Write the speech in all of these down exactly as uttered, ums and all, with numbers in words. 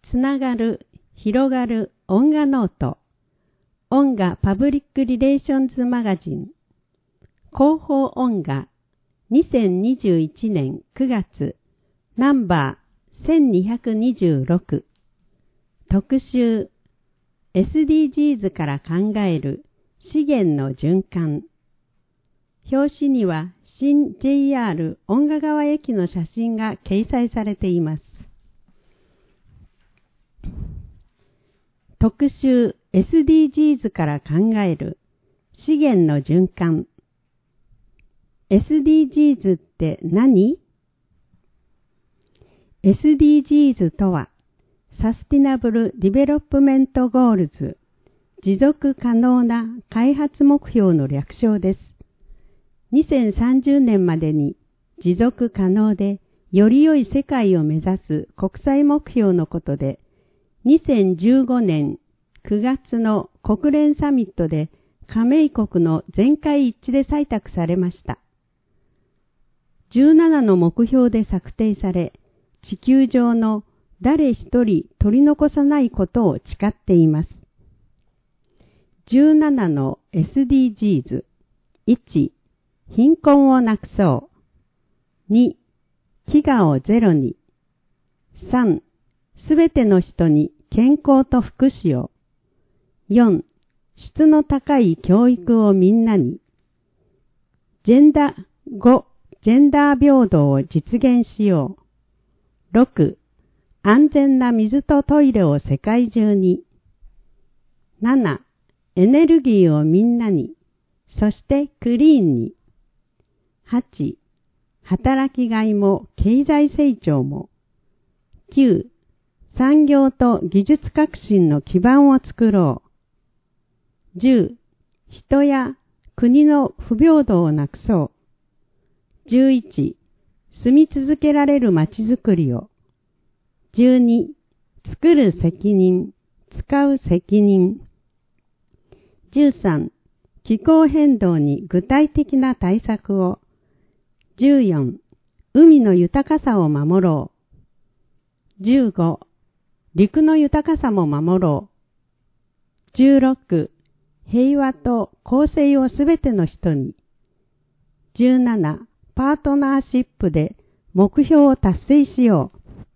つながる、広がる音画ノート、音画パブリックリレーションズマガジン、広報音画、にせんにじゅういちねんくがつ、ナンバーせんにひゃくにじゅうろく、特集、エスディージーズ から考える資源の循環。表紙には新 ジェイアール 遠賀川駅の写真が掲載されています。特集 エスディージーズ から考える資源の循環。エスディージーズ って何？ エスディージーズ とは、サスティナブル・ディベロップメント・ゴールズ、持続可能な開発目標の略称です。にせんさんじゅうねんまでに持続可能でより良い世界を目指す国際目標のことで、にせんじゅうごねんくがつの国連サミットで加盟国の全会一致で採択されました。じゅうななの目標で策定され、地球上の誰一人取り残さないことを誓っています。じゅうななの エスディージーズ。いち、貧困をなくそう。に、飢餓をゼロに。さん、すべての人に健康と福祉を。よん、質の高い教育をみんなに。ジェンダー、ご、ジェンダー平等を実現しよう。ろく、安全な水とトイレを世界中に。なな、エネルギーをみんなに、そしてクリーンに。はち、働きがいも経済成長も。きゅう、産業と技術革新の基盤を作ろう。じゅう、人や国の不平等をなくそう。じゅういち、住み続けられるまちづくりを。じゅうに、作る責任、使う責任。じゅうさん、気候変動に具体的な対策を。じゅうよん、海の豊かさを守ろう。じゅうご、陸の豊かさも守ろう。じゅうろく、平和と公正をすべての人に。じゅうなな、パートナーシップで目標を達成しよう。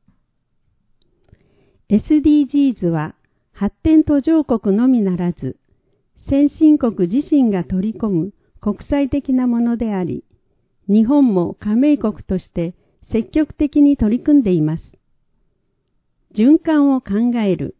エスディージーズ は発展途上国のみならず、先進国自身が取り込む国際的なものであり、日本も加盟国として積極的に取り組んでいます。循環を考える。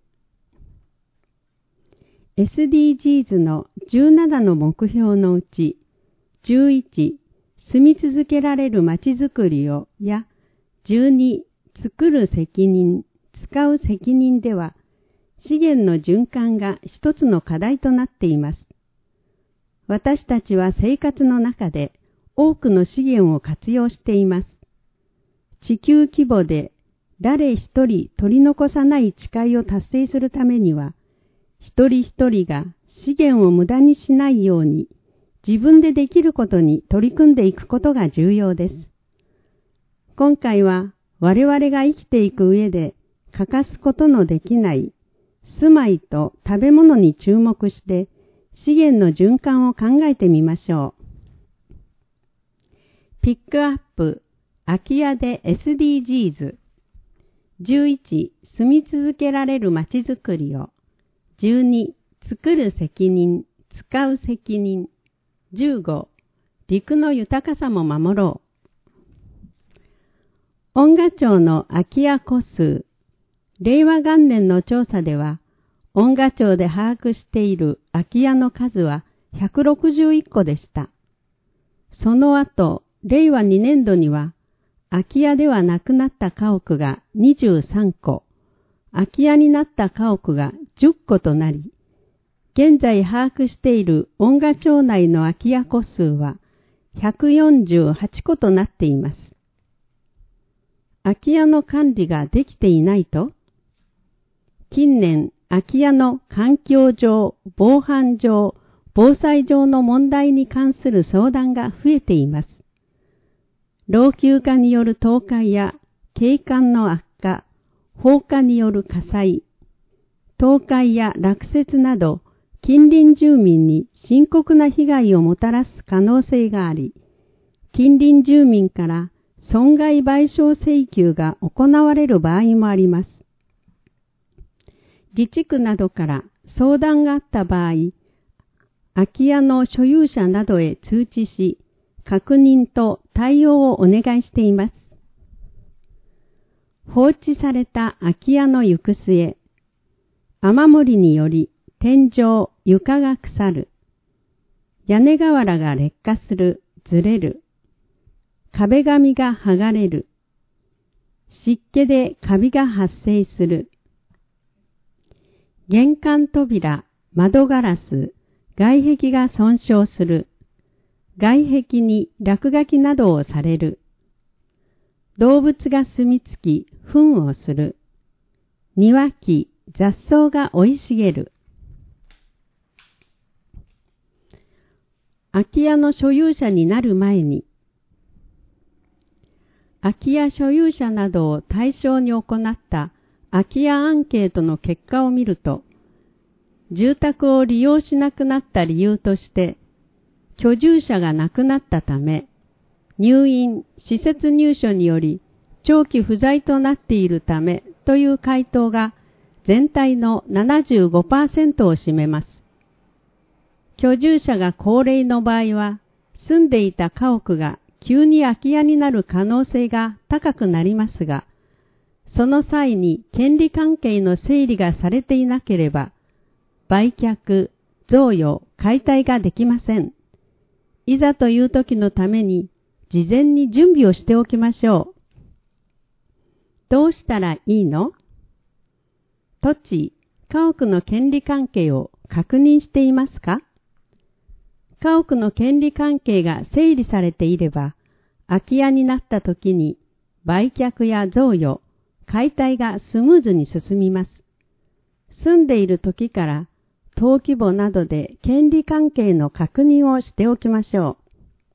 エスディージーズ のじゅうななの目標のうち、じゅういち、住み続けられるまちづくりをや、じゅうに、作る責任、使う責任では、資源の循環が一つの課題となっています。私たちは生活の中で多くの資源を活用しています。地球規模で誰一人取り残さない誓いを達成するためには、一人一人が資源を無駄にしないように、自分でできることに取り組んでいくことが重要です。今回は我々が生きていく上で欠かすことのできない住まいと食べ物に注目して資源の循環を考えてみましょう。ピックアップ空き家で エスディージーズ。じゅういち、住み続けられるまちづくりを。じゅうに、作る責任、使う責任。じゅうご、陸の豊かさも守ろう。音賀町の空き家戸数。令和元年の調査では、音賀町で把握している空き家の数はひゃくろくじゅういっこでした。その後、令和にねんどには、空き家ではなくなった家屋がにじゅうさんこ、空き家になった家屋がじゅっことなり、現在把握している音賀町内の空き家戸数はひゃくよんじゅうはちことなっています。空き家の管理ができていないと、近年空き家の環境上、防犯上、防災上の問題に関する相談が増えています。老朽化による倒壊や景観の悪化、 放火による火災、倒壊や落雪など近隣住民に深刻な被害をもたらす可能性があり、近隣住民から損害賠償請求が行われる場合もあります。自治区などから相談があった場合、空き家の所有者などへ通知し、確認と対応をお願いしています。放置された空き家の行く末、雨漏りにより天井、床が腐る、屋根瓦が劣化する、ずれる、壁紙が剥がれる、湿気でカビが発生する、玄関扉、窓ガラス、外壁が損傷する、外壁に落書きなどをされる、動物が住み着き、糞をする、庭木、雑草が生い茂る。空き家の所有者になる前に、空き家所有者などを対象に行った空き家アンケートの結果を見ると、住宅を利用しなくなった理由として、居住者が亡くなったため、入院、施設入所により長期不在となっているためという回答が全体の ななじゅうごパーセント を占めます。居住者が高齢の場合は、住んでいた家屋が急に空き家になる可能性が高くなりますが、その際に権利関係の整理がされていなければ、売却、贈与、解体ができません。いざという時のために事前に準備をしておきましょう。どうしたらいいの？土地、家屋の権利関係を確認していますか？家屋の権利関係が整理されていれば、空き家になった時に売却や贈与、解体がスムーズに進みます。住んでいる時から登記簿などで権利関係の確認をしておきましょう。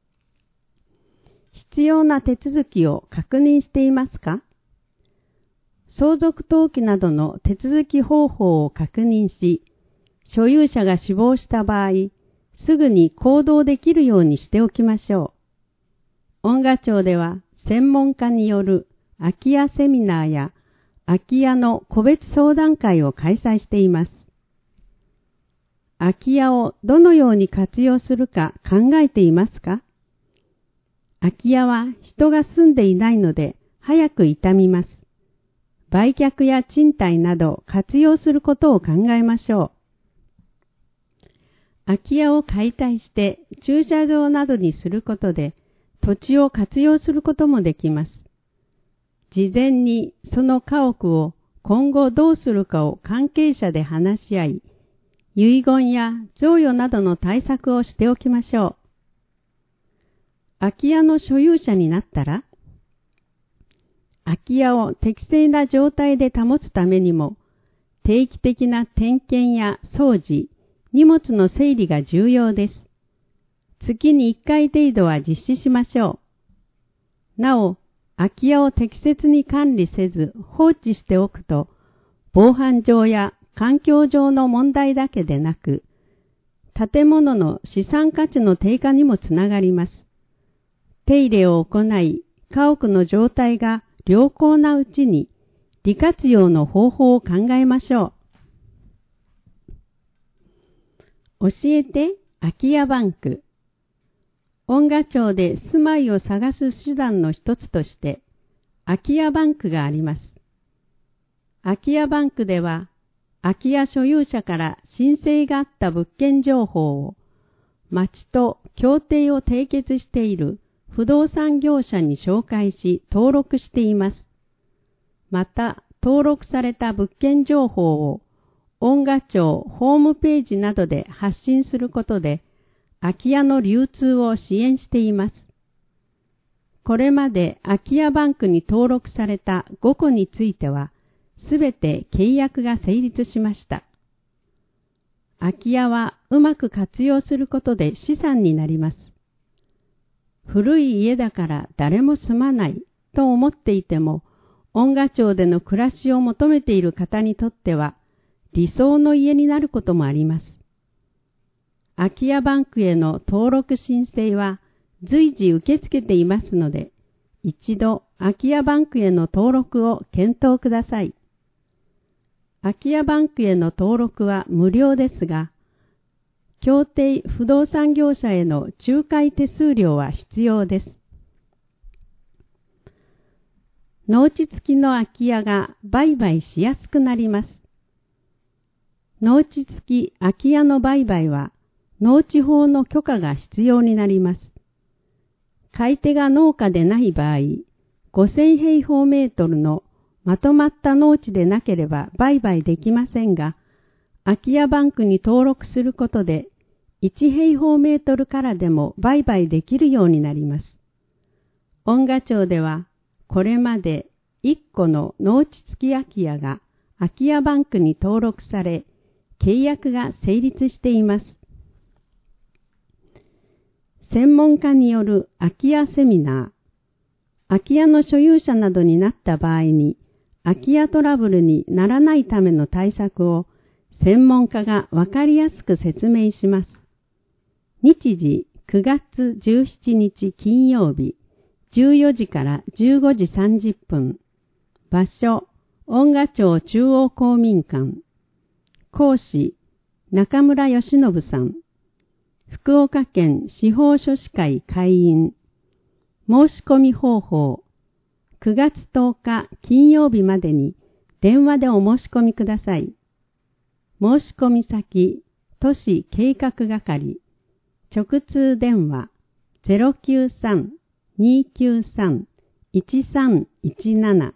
必要な手続きを確認していますか？相続登記などの手続き方法を確認し、所有者が死亡した場合、すぐに行動できるようにしておきましょう。恩賀町では専門家による空き家セミナーや空き家の個別相談会を開催しています。空き家をどのように活用するか考えていますか？空き家は人が住んでいないので早く傷みます。売却や賃貸など活用することを考えましょう。空き家を解体して駐車場などにすることで土地を活用することもできます。事前にその家屋を今後どうするかを関係者で話し合い、遺言や贈与などの対策をしておきましょう。空き家の所有者になったら、空き家を適正な状態で保つためにも、定期的な点検や掃除、荷物の整理が重要です。月にいっかい程度は実施しましょう。なお、空き家を適切に管理せず放置しておくと、防犯上や環境上の問題だけでなく、建物の資産価値の低下にもつながります。手入れを行い、家屋の状態が良好なうちに利活用の方法を考えましょう。教えて空き家バンク。恩賀町で住まいを探す手段の一つとして、空き家バンクがあります。空き家バンクでは、空き家所有者から申請があった物件情報を、町と協定を締結している不動産業者に紹介し登録しています。また、登録された物件情報を、恩賀町ホームページなどで発信することで、空き家の流通を支援しています。これまで空き家バンクに登録されたごこについては、すべて契約が成立しました。空き家はうまく活用することで資産になります。古い家だから誰も住まないと思っていても、 恩賀町での暮らしを求めている方にとっては理想の家になることもあります。空き家バンクへの登録申請は随時受け付けていますので、一度空き家バンクへの登録を検討ください。空き家バンクへの登録は無料ですが、協定不動産業者への仲介手数料は必要です。農地付きの空き家が売買しやすくなります。農地付き空き家の売買は農地法の許可が必要になります。買い手が農家でない場合、ごせん平方メートルのまとまった農地でなければ売買できませんが、空き家バンクに登録することで、いち平方メートルからでも売買できるようになります。恩賀町では、これまでいっこの農地付き空き家が空き家バンクに登録され、契約が成立しています。専門家による空き家セミナー。空き家の所有者などになった場合に、空き家トラブルにならないための対策を専門家がわかりやすく説明します。日時くがつじゅうしちにち金曜日、じゅうよじからじゅうごじさんじゅっぷん。場所、恩賀町中央公民館。講師、中村義信さん。福岡県司法書士会会員。申し込み方法。くがつとおか金曜日までに電話でお申し込みください。申し込み先、都市計画係。直通電話 ゼロきゅうさん にーきゅうさん いちさんいちなな。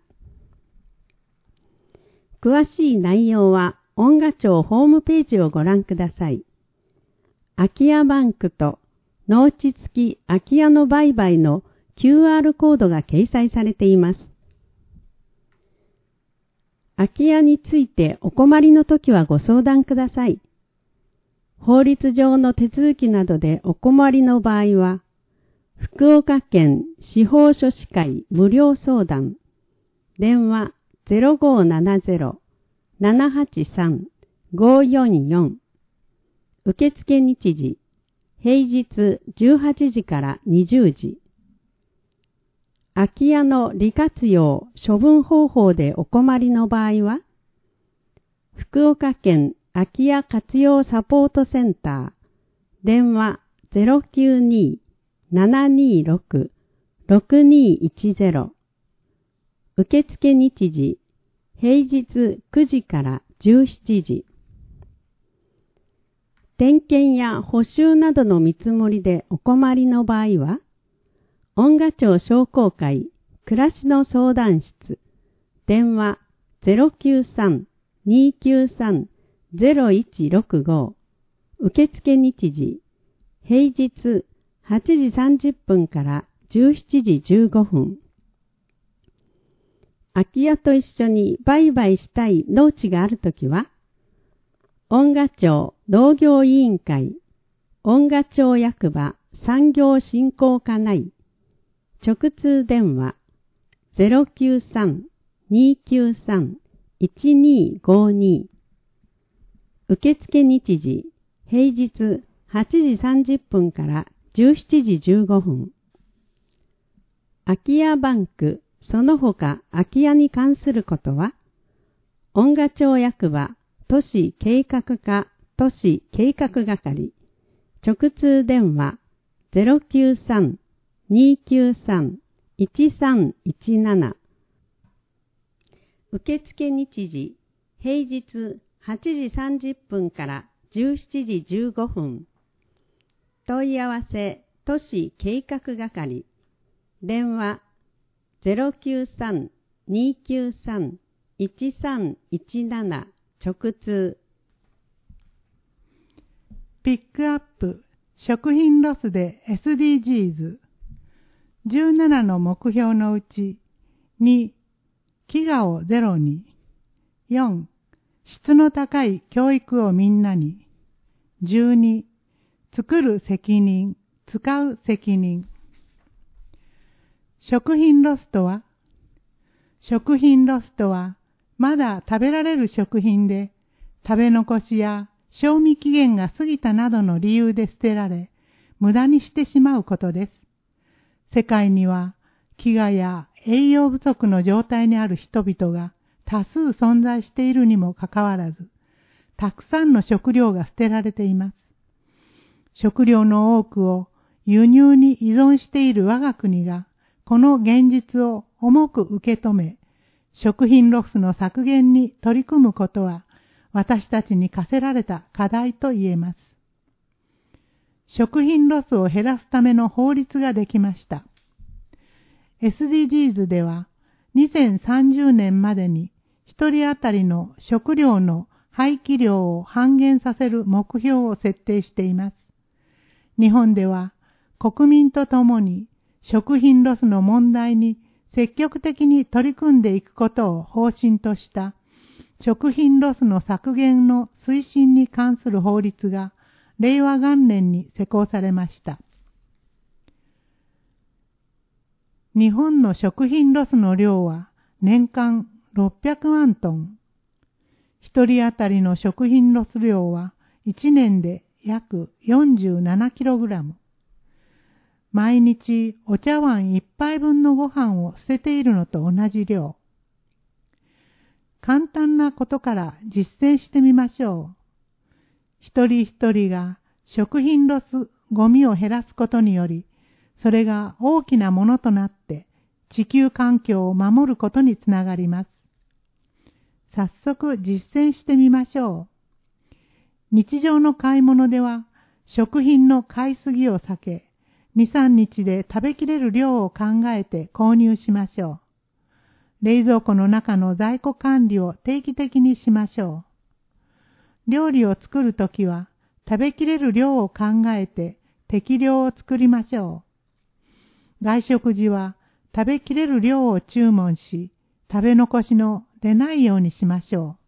詳しい内容は恩賀町ホームページをご覧ください。空き家バンクと農地付き空き家の売買の キューアール コードが掲載されています。空き家についてお困りのときはご相談ください。法律上の手続きなどでお困りの場合は、福岡県司法書士会無料相談、電話 ゼロごーななゼロ ななはちさん ごーよんよん。受付日時、平日じゅうはちじからにじゅうじ。空き家の利活用処分方法でお困りの場合は、福岡県空き家活用サポートセンター、電話 ゼロきゅうに ななにろく ろくにいちゼロ。受付日時、平日くじからじゅうしちじ。点検や補修などの見積もりでお困りの場合は、恩賀町商工会暮らしの相談室、電話 ゼロきゅうさん にーきゅうさん ゼロいちろくご。受付日時、平日はちじさんじゅっぷんからじゅうしちじじゅうごふん。空き家と一緒に売買したい農地があるときは、恩賀町農業委員会、恩賀町役場産業振興課内、直通電話 ゼロきゅうさん にーきゅうさん いちにーごーに。受付日時、平日はちじさんじゅっぷんからじゅうしちじじゅうごふん。空き家バンク、その他空き家に関することは、恩賀町役場都市計画課都市計画係、直通電話 ゼロきゅうさん にーきゅうさん いちさんいちなな。受付日時、平日はちじさんじゅっぷんからじゅうしちじじゅうごふん。問い合わせ都市計画係、電話 ゼロきゅうさん にーきゅうさん いちさんいちなな。直通。 ピックアップ食品ロスで エスディージーズ。じゅうななの目標のうちに、飢餓をゼロに。よん、質の高い教育をみんなに。じゅうに、作る責任、使う責任。食品ロスとは、 食品ロスとは、まだ食べられる食品で、食べ残しや賞味期限が過ぎたなどの理由で捨てられ、無駄にしてしまうことです。世界には、飢餓や栄養不足の状態にある人々が多数存在しているにもかかわらず、たくさんの食料が捨てられています。食料の多くを輸入に依存している我が国が、この現実を重く受け止め、食品ロスの削減に取り組むことは、私たちに課せられた課題と言えます。食品ロスを減らすための法律ができました。エスディージーズ では、にせんさんじゅうねんまでにひとり当たりの食料の廃棄量を半減させる目標を設定しています。日本では国民と共に食品ロスの問題に積極的に取り組んでいくことを方針とした食品ロスの削減の推進に関する法律がれいわ元年に施行されました。日本の食品ロスの量は年間ろっぴゃくまんトン。一人当たりの食品ロス量はいちねんで約よんじゅうななキログラム。毎日お茶碗一杯分のご飯を捨てているのと同じ量。簡単なことから実践してみましょう。一人一人が食品ロスゴミを減らすことにより、それが大きなものとなって地球環境を守ることにつながります。早速実践してみましょう。日常の買い物では食品の買いすぎを避け、に、さんにちで食べきれる量を考えて購入しましょう。冷蔵庫の中の在庫管理を定期的にしましょう。料理を作るときは食べきれる量を考えて適量を作りましょう。外食時は食べきれる量を注文し、食べ残しの出ないようにしましょ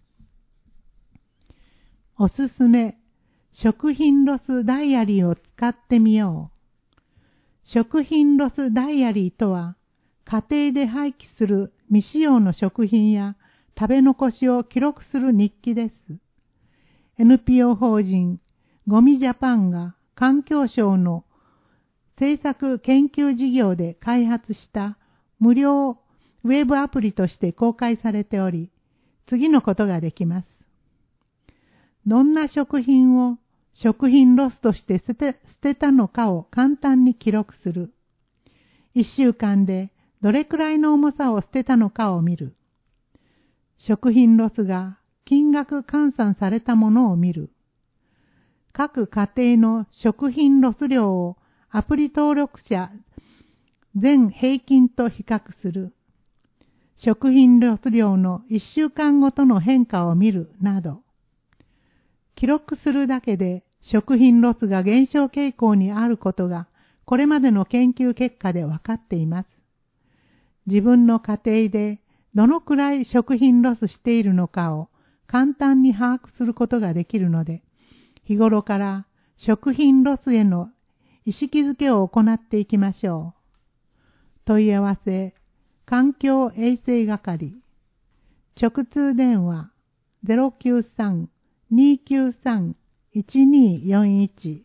う。おすすめ、食品ロスダイアリーを使ってみよう。食品ロスダイアリーとは、家庭で廃棄する未使用の食品や食べ残しを記録する日記です。エヌピーオー 法人ゴミジャパンが環境省の政策研究事業で開発した無料ウェブアプリとして公開されており、次のことができます。どんな食品を食品ロスとして捨て、捨てたのかを簡単に記録する。いっしゅうかんでどれくらいの重さを捨てたのかを見る。食品ロスが金額換算されたものを見る。各家庭の食品ロス量をアプリ登録者全平均と比較する。食品ロス量のいっしゅうかんごとの変化を見るなど。記録するだけで食品ロスが減少傾向にあることがこれまでの研究結果で分かっています。自分の家庭でどのくらい食品ロスしているのかを簡単に把握することができるので、日頃から食品ロスへの意識づけを行っていきましょう。問い合わせ、環境衛生係、直通電話 ゼロきゅうさん にきゅうさん いちによんいち。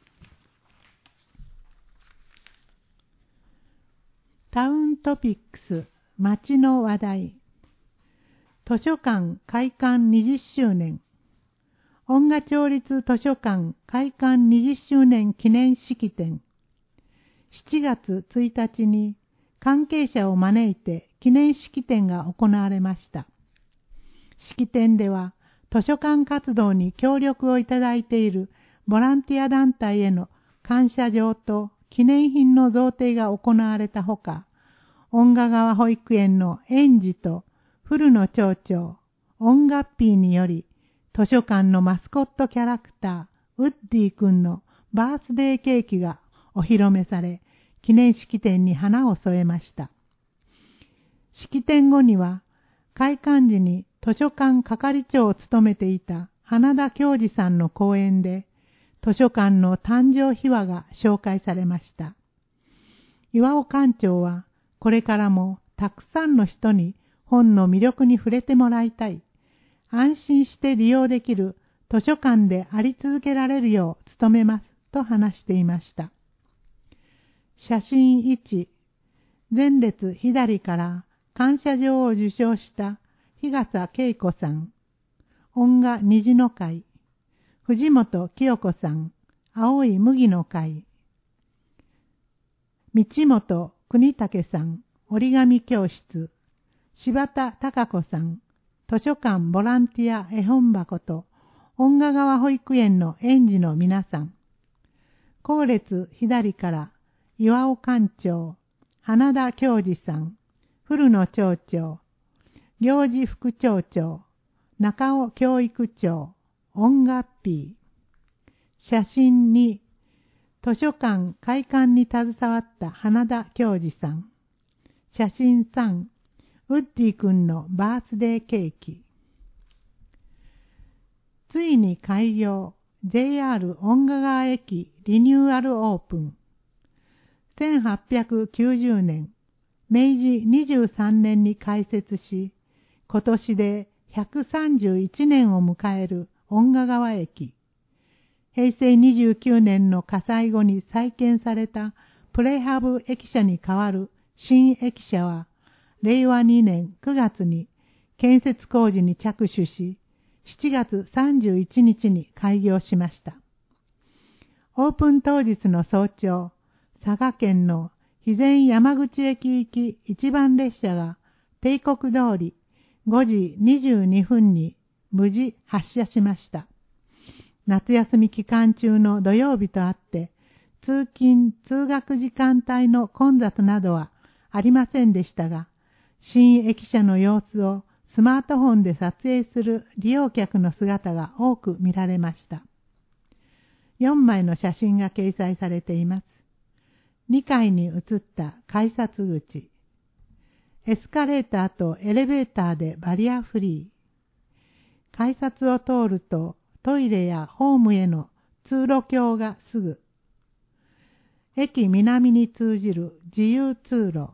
タウントピックス、街の話題。図書館開館にじゅっしゅうねん。音賀町立図書館開館にじゅっしゅうねん記念式典。しちがつついたちに関係者を招いて記念式典が行われました。式典では図書館活動に協力をいただいているボランティア団体への感謝状と記念品の贈呈が行われたほか、音賀川保育園の園児と古野町長、音楽ピーにより、図書館のマスコットキャラクター、ウッディ君のバースデーケーキがお披露目され、記念式典に花を添えました。式典後には、開館時に図書館係長を務めていた花田教授さんの講演で、図書館の誕生秘話が紹介されました。岩尾館長は、これからもたくさんの人に本の魅力に触れてもらいたい。安心して利用できる図書館であり続けられるよう努めますと話していました。写真いち、前列左から感謝状を受賞した日笠恵子さん、音画虹の会、藤本清子さん、青い麦の会、道本国武さん、折り紙教室、柴田貴子さん、図書館ボランティア絵本箱と音賀川保育園の園児の皆さん、後列左から岩尾館長、花田教授さん、古野町長、行事副町長、中尾教育長、音楽 P、写真に図書館開館に携わった花田教授さん、写真さん、ウッディ君のバースデーケーキ。ついに開業、ジェイアール 音賀川駅リニューアルオープン。せんはっぴゃくきゅうじゅうねん、めいじにじゅうさんねんに開設し、今年でひゃくさんじゅういちねんを迎える音賀川駅。へいせいにじゅうきゅうねんの火災後に再建されたプレハブ駅舎に代わる新駅舎は、れいわにねんくがつに建設工事に着手し、しちがつさんじゅういちにちに開業しました。オープン当日の早朝、佐賀県の肥前山口駅行き一番列車が定刻通りごじにじゅうにふんに無事発車しました。夏休み期間中の土曜日とあって、通勤・通学時間帯の混雑などはありませんでしたが、新駅舎の様子をスマートフォンで撮影する利用客の姿が多く見られました。よんまいの写真が掲載されています。にかいに移った改札口。エスカレーターとエレベーターでバリアフリー。改札を通るとトイレやホームへの通路橋がすぐ。駅南に通じる自由通路。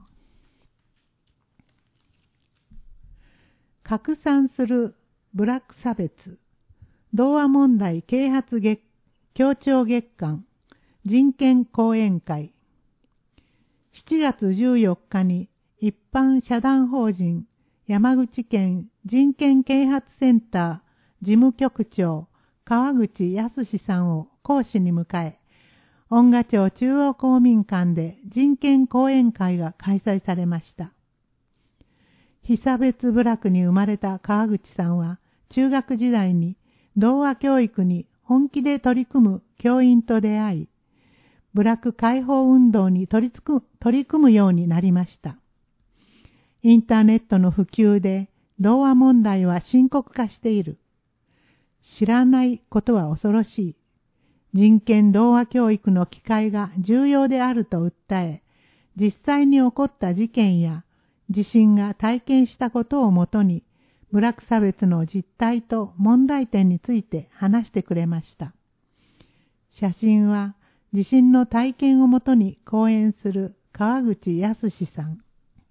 拡散するブラック差別。同和問題啓発月協調月間人権講演会。しちがつじゅうよっかに一般社団法人山口県人権啓発センター事務局長川口康さんを講師に迎え、音賀町中央公民館で人権講演会が開催されました。被差別部落に生まれた川口さんは中学時代に同和教育に本気で取り組む教員と出会い、部落解放運動に取りつく取り組むようになりました。インターネットの普及で同和問題は深刻化している。知らないことは恐ろしい。人権同和教育の機会が重要であると訴え、実際に起こった事件や自身が体験したことをもとに、部落差別の実態と問題点について話してくれました。写真は自身の体験をもとに講演する川口康さん。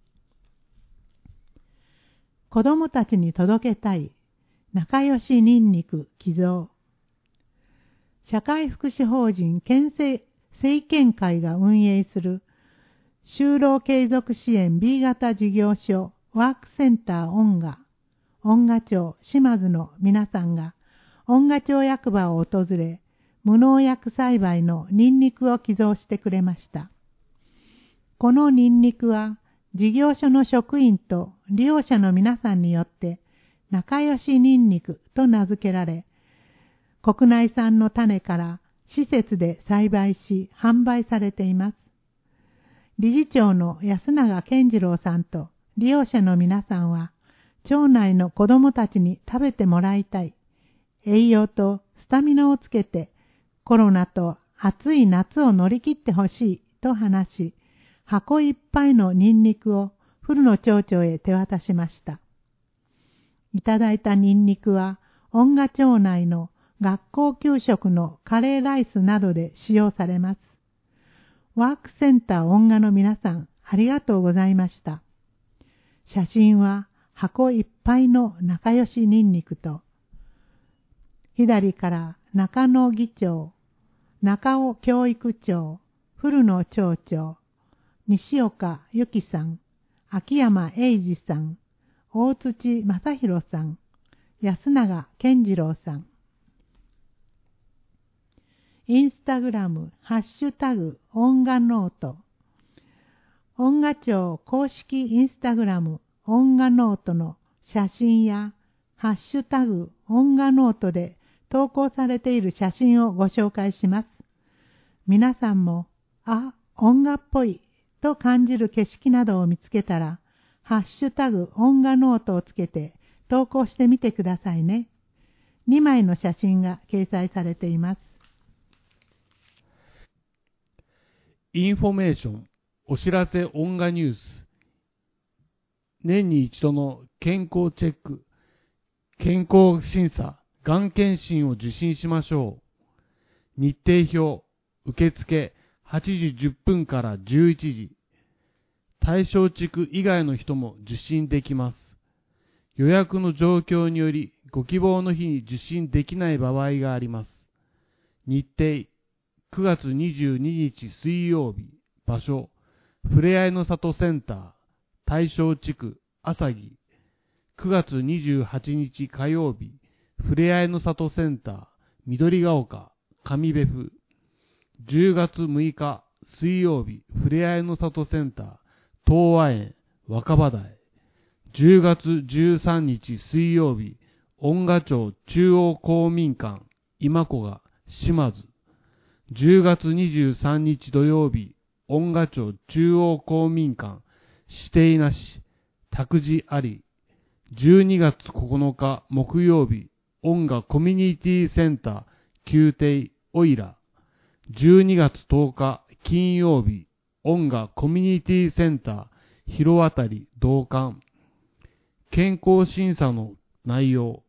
子供たちに届けたい仲良しニンニク寄贈。社会福祉法人県政権会が運営する就労継続支援 ビー 型事業所ワークセンター音賀音賀町島津の皆さんが音賀町役場を訪れ、無農薬栽培のニンニクを寄贈してくれました。このニンニクは事業所の職員と利用者の皆さんによって仲良しニンニクと名付けられ、国内産の種から施設で栽培し販売されています。理事長の安永健次郎さんと利用者の皆さんは、町内の子どもたちに食べてもらいたい、栄養とスタミナをつけてコロナと暑い夏を乗り切ってほしいと話し、箱いっぱいのニンニクを古野町長へ手渡しました。いただいたニンニクは音賀町内の学校給食のカレーライスなどで使用されます。ワークセンター音賀の皆さん、ありがとうございました。写真は箱いっぱいの仲良しニンニクと、左から中野議長、中尾教育長、古野町長、西岡由紀さん、秋山英二さん、大土正弘さん、安永健次郎さん。インスタグラム、ハッシュタグ、音楽ノート。音楽庁公式インスタグラム、音楽ノートの写真や、ハッシュタグ、音楽ノートで投稿されている写真をご紹介します。皆さんも、あ、音楽っぽいと感じる景色などを見つけたら、ハッシュタグ、音楽ノートをつけて投稿してみてくださいね。にまいの写真が掲載されています。 インフォメーション、お知らせ音楽ニュース。年に一度の健康チェック、健康審査、がん検診を受診しましょう。日程表、受付はちじじゅっぷんからじゅういちじ。対象地区以外の人も受診できます。予約の状況によりご希望の日に受診できない場合があります。日程、くがつにじゅうににち水曜日、場所、ふれあいの里センター、対象地区、朝木。くがつにじゅうはちにち火曜日、ふれあいの里センター、緑が丘、上別府。じゅうがつむいか水曜日、ふれあいの里センター、東和園、若葉台。じゅうがつじゅうさんにち水曜日、音楽町中央公民館、今古賀、島津。じゅうがつにじゅうさんにち土曜日、音楽町中央公民館、指定なし、託児あり。じゅうにがつここのか木曜日、音楽コミュニティセンター、宮廷、おいら。じゅうにがつとおか金曜日、音楽コミュニティセンター、広渡り、同館。健康審査の内容。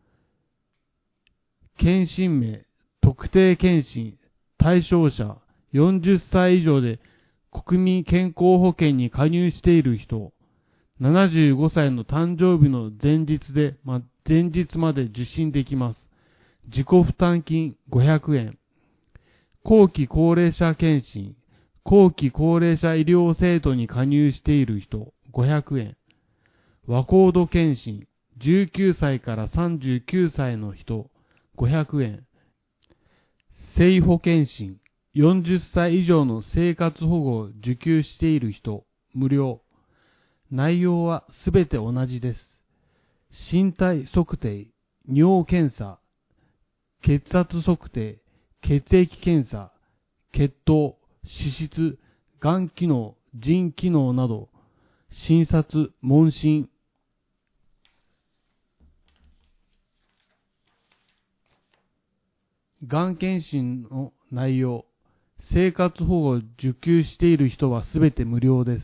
検診名、特定検診、対象者、よんじゅっさい以上で国民健康保険に加入している人、ななじゅうごさいの誕生日の前日で、ま、前日まで受診できます。自己負担金ごひゃくえん。後期高齢者検診、後期高齢者医療制度に加入している人ごひゃくえん。和コード検診、じゅうきゅうさいからさんじゅうきゅうさいの人ごひゃくえん。生保検診、よんじゅっさい以上の生活保護を受給している人無料。内容はすべて同じです。身体測定、尿検査、血圧測定、血液検査、血糖、脂質、がん機能、腎機能など、診察、問診。がん検診の内容、生活保護を受給している人はすべて無料です。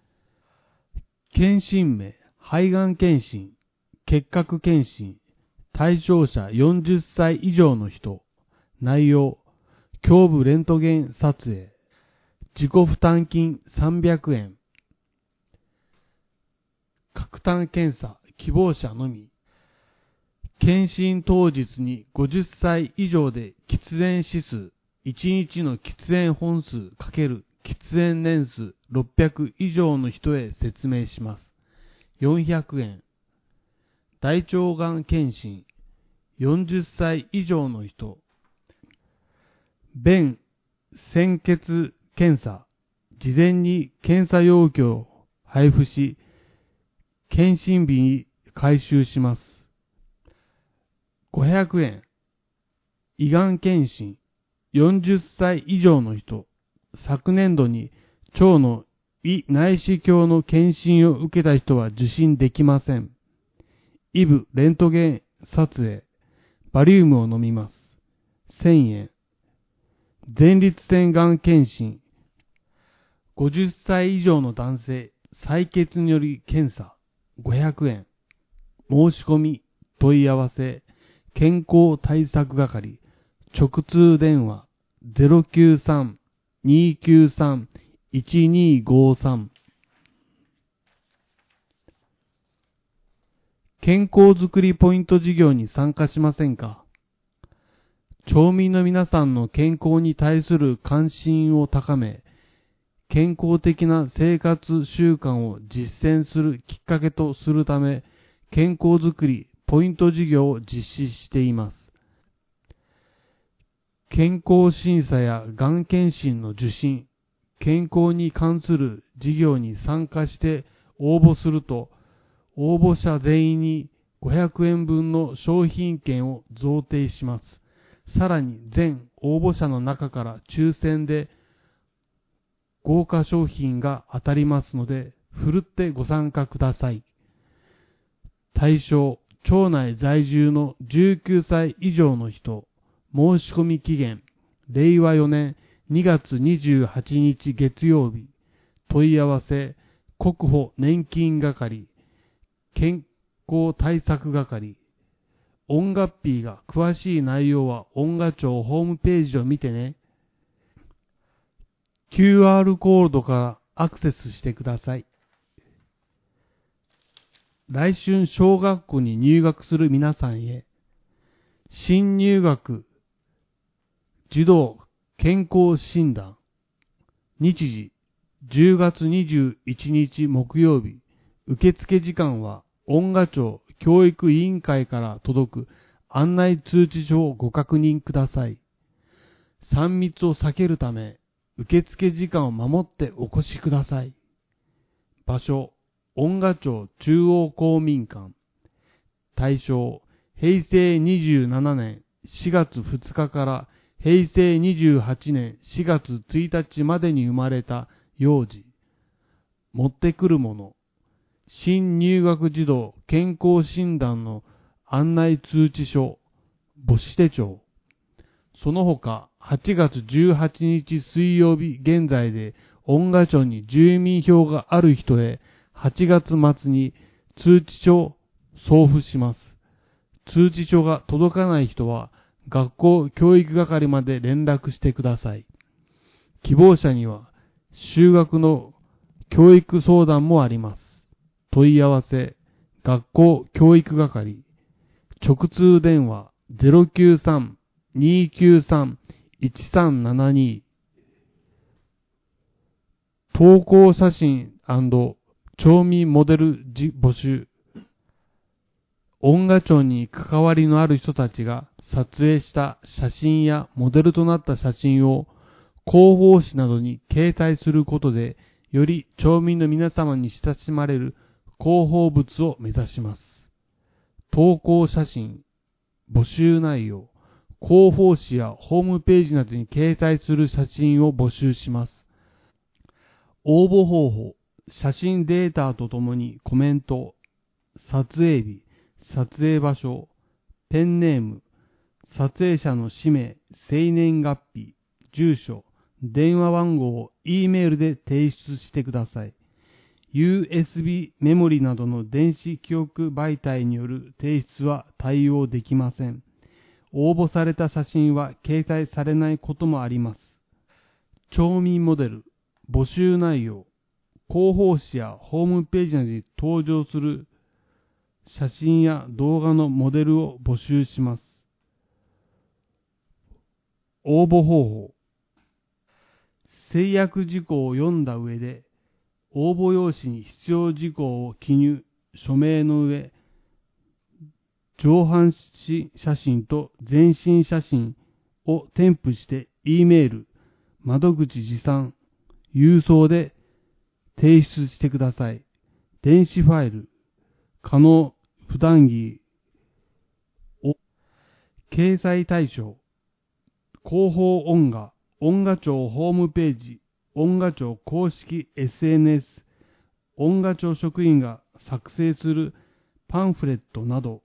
検診名、肺がん検診、結核検診、対象者よんじゅっさい以上の人、内容、胸部レントゲン撮影、自己負担金さんびゃくえん、核炭検査、希望者のみ、検診当日にごじゅっさい以上で喫煙指数、いちにちの喫煙本数×喫煙年数ろっぴゃく以上の人へ説明します。よんひゃくえん。大腸がん検診、よんじゅっさい以上の人。便、鮮血検査、事前に検査用具を配布し、検診日に回収します。ごひゃくえん。胃がん検診、よんじゅっさい以上の人。昨年度に腸の胃内視鏡の検診を受けた人は受診できません。胃部レントゲン撮影、バリウムを飲みます。せんえん。前立腺がん検診、ごじゅっさい以上の男性、採血により検査、ごひゃくえん。申し込み、問い合わせ、健康対策係、直通電話 ゼロきゅうさん にーきゅうさん いちにーごーさん。 健康づくりポイント事業に参加しませんか？町民の皆さんの健康に対する関心を高め、健康的な生活習慣を実践するきっかけとするため、健康づくりポイント事業を実施しています。健康審査やがん検診の受診、健康に関する事業に参加して応募すると、応募者全員にごひゃくえんぶんの商品券を贈呈します。さらに全応募者の中から抽選で豪華商品が当たりますので、ふるってご参加ください。対象、町内在住のじゅうきゅうさい以上の人、申し込み期限、れいわよねんにがつにじゅうはちにち月曜日、問い合わせ、国保年金係、健康対策係、音楽日が詳しい内容は音楽庁ホームページを見てね。キューアール コードからアクセスしてください。来春小学校に入学する皆さんへ、新入学児童健康診断、日時じゅうがつにじゅういちにち木曜日、受付時間は音楽庁教育委員会から届く案内通知書をご確認ください。さん密を避けるため、受付時間を守ってお越しください。場所、音楽庁中央公民館。対象、へいせいにじゅうななねんしがつふつかからへいせいにじゅうはちねんしがつついたちまでに生まれた幼児。持ってくるもの。新入学児童健康診断の案内通知書、母子手帳。その他、はちがつじゅうはちにち水曜日現在で音楽庁に住民票がある人へはちがつまつに通知書を送付します。通知書が届かない人は学校教育係まで連絡してください。希望者には就学の教育相談もあります。問い合わせ、学校教育係、直通電話 ゼロきゅうさん にーきゅうさん いちさんななに、投稿写真&町民モデル募集。音楽庁に関わりのある人たちが撮影した写真やモデルとなった写真を広報誌などに掲載することで、より町民の皆様に親しまれる広報物を目指します。投稿写真、募集内容、広報誌やホームページなどに掲載する写真を募集します。応募方法、写真データとともにコメント、撮影日、撮影場所、ペンネーム、撮影者の氏名、生年月日、住所、電話番号を E メールで提出してください。ユーエスビー メモリなどの電子記憶媒体による提出は対応できません。応募された写真は掲載されないこともあります。町民モデル、募集内容、広報誌やホームページなどに登場する写真や動画のモデルを募集します。応募方法、制約事項を読んだ上で、応募用紙に必要事項を記入、署名の上、上半身写真と全身写真を添付して E メール、窓口持参、郵送で提出してください。電子ファイル、可能不談義を掲載対象、広報音楽、音楽庁ホームページ、音楽庁公式 エスエヌエス、音楽庁職員が作成するパンフレットなど、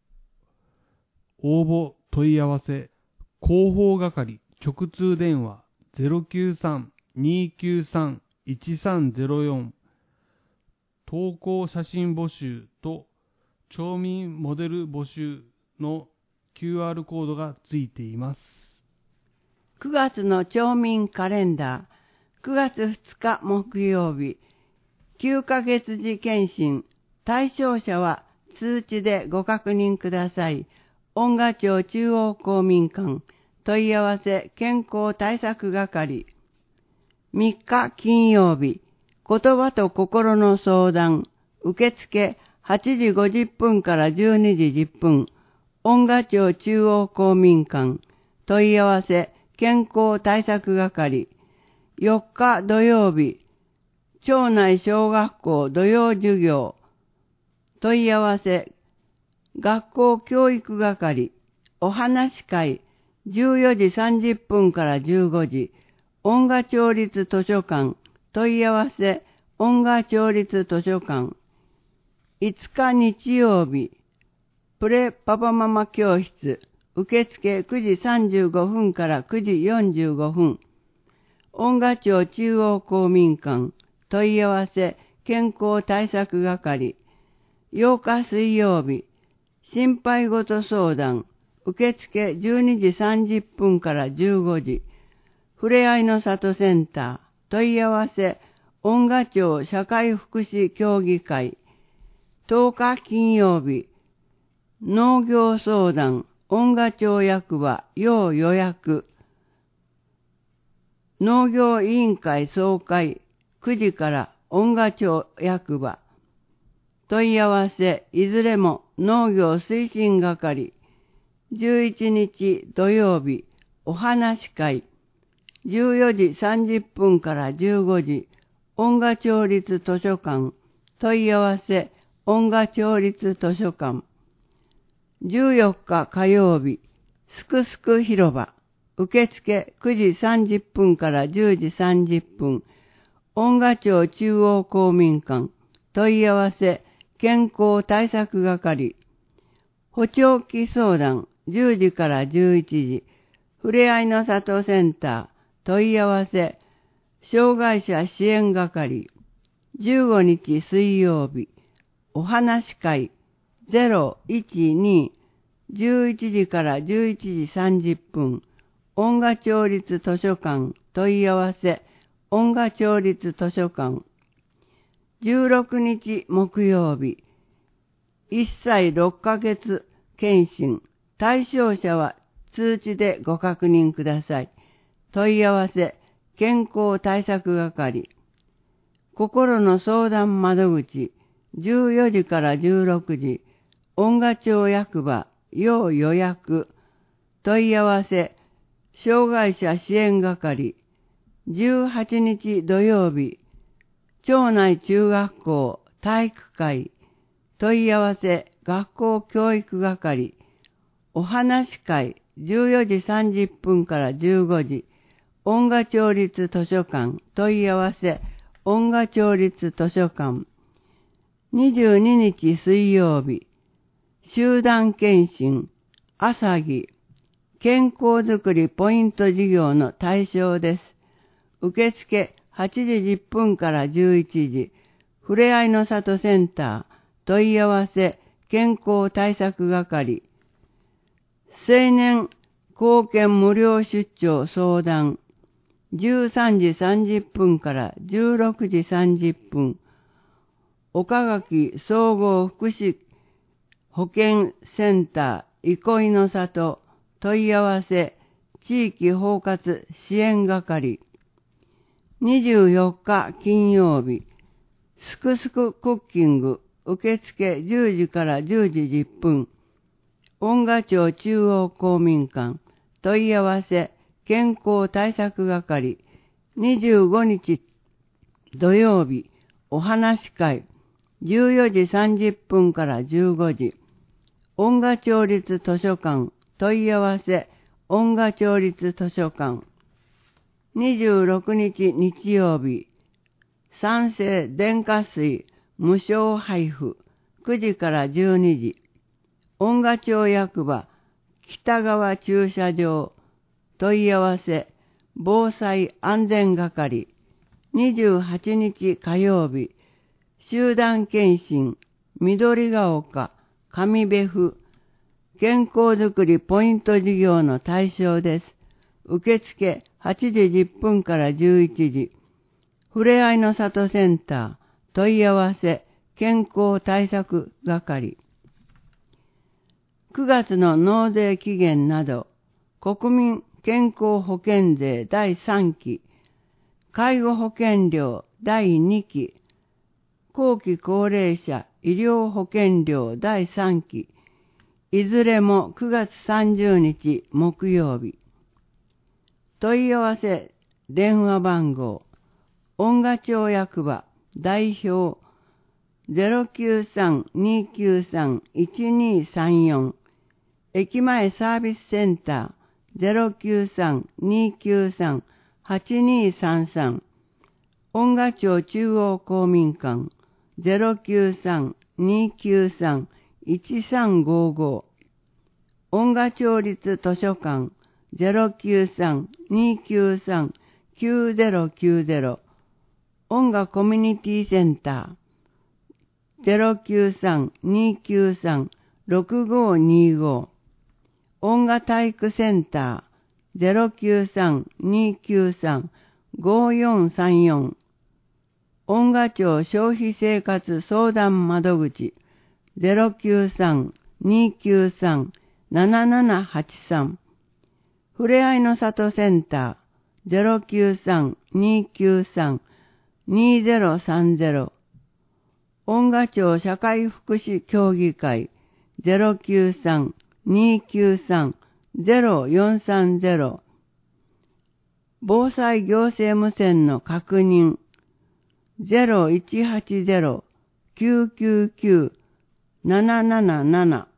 応募問い合わせ、広報係直通電話 ゼロきゅうさん にーきゅうさん いちさんゼロよん、投稿写真募集と町民モデル募集の キューアール コードがついています。 くがつの町民カレンダー、くがつふつか木曜日、きゅうかげつ時検診、対象者は通知でご確認ください。恩賀町中央公民館問い合わせ健康対策係。みっか金曜日、言葉と心の相談、受付はちじごじゅっぷんからじゅうにじじゅっぷん、恩賀町中央公民館問い合わせ健康対策係。よっか土曜日、町内小学校土曜授業、問い合わせ学校教育係。お話会じゅうよじさんじゅっぷんからじゅうごじ、恩賀町立図書館問い合わせ恩賀町立図書館。いつか日曜日、プレパパママ教室受付くじさんじゅうごふんからくじよんじゅうごふん、恩賀町中央公民館問い合わせ健康対策係。ようか水曜日、心配事相談受付じゅうにじさんじゅっぷんからじゅうごじ、ふれあいの里センター問い合わせ恩賀町社会福祉協議会。とおか金曜日、農業相談恩賀町役場要予約。農業委員会総会くじから恩賀町役場。問い合わせいずれも農業推進係。じゅういちにち土曜日、お話会じゅうよじさんじゅっぷんからじゅうごじ、恩賀町立図書館問い合わせ恩賀町立図書館。じゅうよっか火曜日、すくすく広場受付くじさんじゅっぷんからじゅうじさんじゅっぷん、恩賀町中央公民館問い合わせ健康対策係。補聴器相談じゅうじからじゅういちじ、ふれあいの里センター問い合わせ障害者支援係。じゅうごにち水曜日、お話会ゼロいちに、じゅういちじからじゅういちじさんじゅっぷん、恩賀町立図書館問い合わせ恩賀町立図書館。じゅうろくにち木曜日、いっさいろっかげつ検診。対象者は通知でご確認ください。問い合わせ健康対策係。心の相談窓口じゅうよじからじゅうろくじ、恩賀町役場要予約。問い合わせ障害者支援係。じゅうはちにち土曜日、町内中学校体育会問い合わせ学校教育係。お話会じゅうよじさんじゅっぷんからじゅうごじ、恩賀町立図書館問い合わせ恩賀町立図書館。にじゅうににち水曜日、集団検診朝木健康づくりポイント事業の対象です。受付はちじじゅっぷんからじゅういちじ、ふれあいの里センター問い合わせ健康対策係。青年貢献無料出張相談じゅうさんじさんじゅっぷんからじゅうろくじさんじゅっぷん、岡垣総合福祉保健センター憩いの里問い合わせ地域包括支援係。にじゅうよっか金曜日、すくすくクッキング受付じゅうじからじゅうじじゅっぷん、恩賀町中央公民館問い合わせ健康対策係。にじゅうごにち土曜日、お話会じゅうよじさんじゅっぷんからじゅうごじ、恩賀町立図書館問い合わせ恩賀町立図書館。にじゅうろくにち日曜日、酸性電化水無償配布くじからじゅうにじ、恩賀町役場北側駐車場問い合わせ防災安全係。にじゅうはちにち火曜日、集団検診緑が丘上部府健康づくりポイント事業の対象です。受付はちじじゅっぷんからじゅういちじ、ふれあいの里センター問い合わせ健康対策係。 くがつの納税期限など、国民健康保険税だいさんき、介護保険料だいにき、後期高齢者医療保険料だいさんき、いずれもくがつさんじゅうにち木曜日。問い合わせ電話番号、恩賀町役場代表 ゼロきゅうさん にきゅうさん いちにさんよん、駅前サービスセンター ゼロきゅうさん にきゅうさん はちにさんさん、恩賀町中央公民館 ゼロきゅうさん にきゅうさん いちさんごご、恩賀町立図書館 ゼロきゅうさん にきゅうさん きゅうゼロきゅうゼロ、恩賀コミュニティセンター ゼロきゅうさん にきゅうさん ろくごにご、恩賀体育センター ゼロきゅうさん にきゅうさん ごよんさんよん、恩賀町消費生活相談窓口 ゼロきゅうさん にきゅうさん ななななはちさん、ふれあいの里センター ゼロきゅうさん にきゅうさん にゼロさんゼロ、恩賀町社会福祉協議会 ゼロきゅうさん にきゅうさん ゼロよんさんゼロ、防災行政無線の確認 ゼロいちはちゼロ きゅうきゅうきゅう なななななな、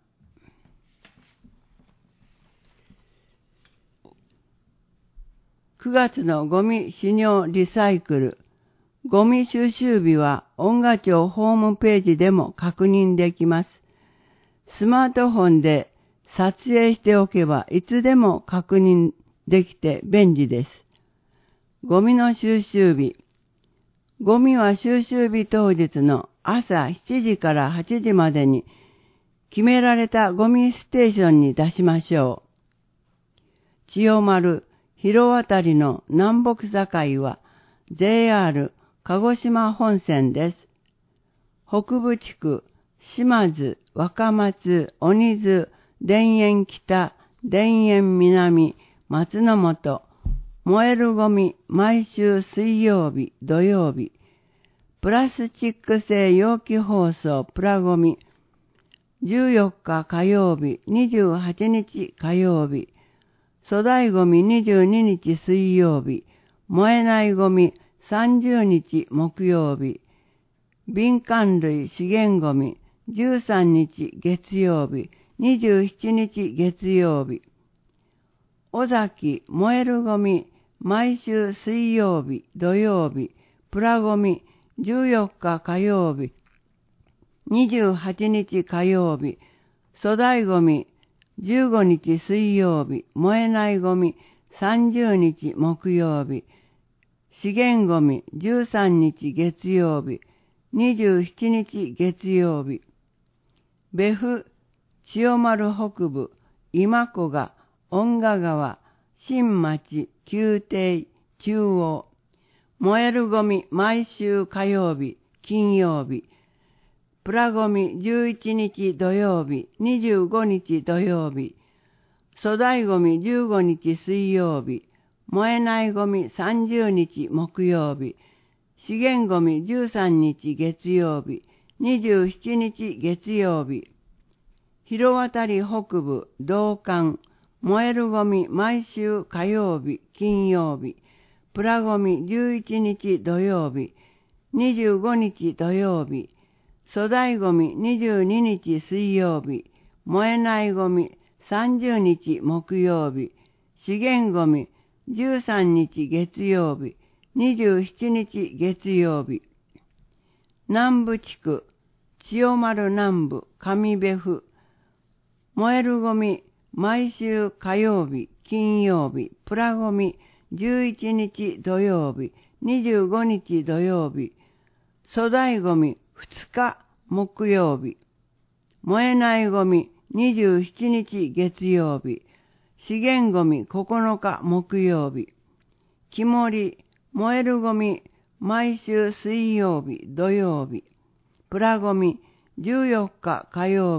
くがつのゴミ使用リサイクル、ゴミ収集日は恩賀町ホームページでも確認できます。スマートフォンで撮影しておけばいつでも確認できて便利です。ゴミの収集日。ゴミは収集日当日の朝しちじからはちじまでに決められたゴミステーションに出しましょう。千代丸、広渡りの南北境は ジェイアール 鹿児島本線です。北部地区、島津、若松、鬼津、田園北、田園南、松の本、燃えるゴミ、毎週水曜日、土曜日、プラスチック製容器包装、プラゴミ、じゅうよっか火曜日、にじゅうはちにち火曜日、粗大ゴミにじゅうににち水曜日、燃えないゴミさんじゅうにち木曜日、敏感類資源ゴミじゅうさんにち月曜日、にじゅうしちにち月曜日、尾崎燃えるゴミ毎週水曜日、土曜日、プラゴミじゅうよっか火曜日、にじゅうはちにち火曜日、粗大ゴミじゅうごにち水曜日、燃えないゴミさんじゅうにち木曜日、資源ゴミじゅうさんにち月曜日、にじゅうしちにち月曜日、別府、千代丸北部、今古賀、恩賀川、新町、旧邸、中央、燃えるゴミ毎週火曜日、金曜日、プラゴミじゅういちにち土曜日、にじゅうごにち土曜日、粗大ゴミじゅうごにち水曜日、燃えないゴミさんじゅうにち木曜日、資源ゴミじゅうさんにち月曜日、にじゅうしちにち月曜日、広渡り北部、道館、燃えるゴミ毎週火曜日、金曜日、プラゴミじゅういちにち土曜日、にじゅうごにち土曜日、粗大ゴミにじゅうににち水曜日、燃えないゴミさんじゅうにち木曜日、資源ゴミじゅうさんにち月曜日、にじゅうしちにち月曜日、南部地区、千代丸南部、上別府、燃えるゴミ毎週火曜日、金曜日、プラゴミじゅういちにち土曜日、にじゅうごにち土曜日、粗大ゴミふつか木曜日、燃えないゴミにじゅうしちにち月曜日、資源ゴミここのか木曜日、木森、燃えるゴミ毎週水曜日、土曜日、プラゴミじゅうよっか火曜日、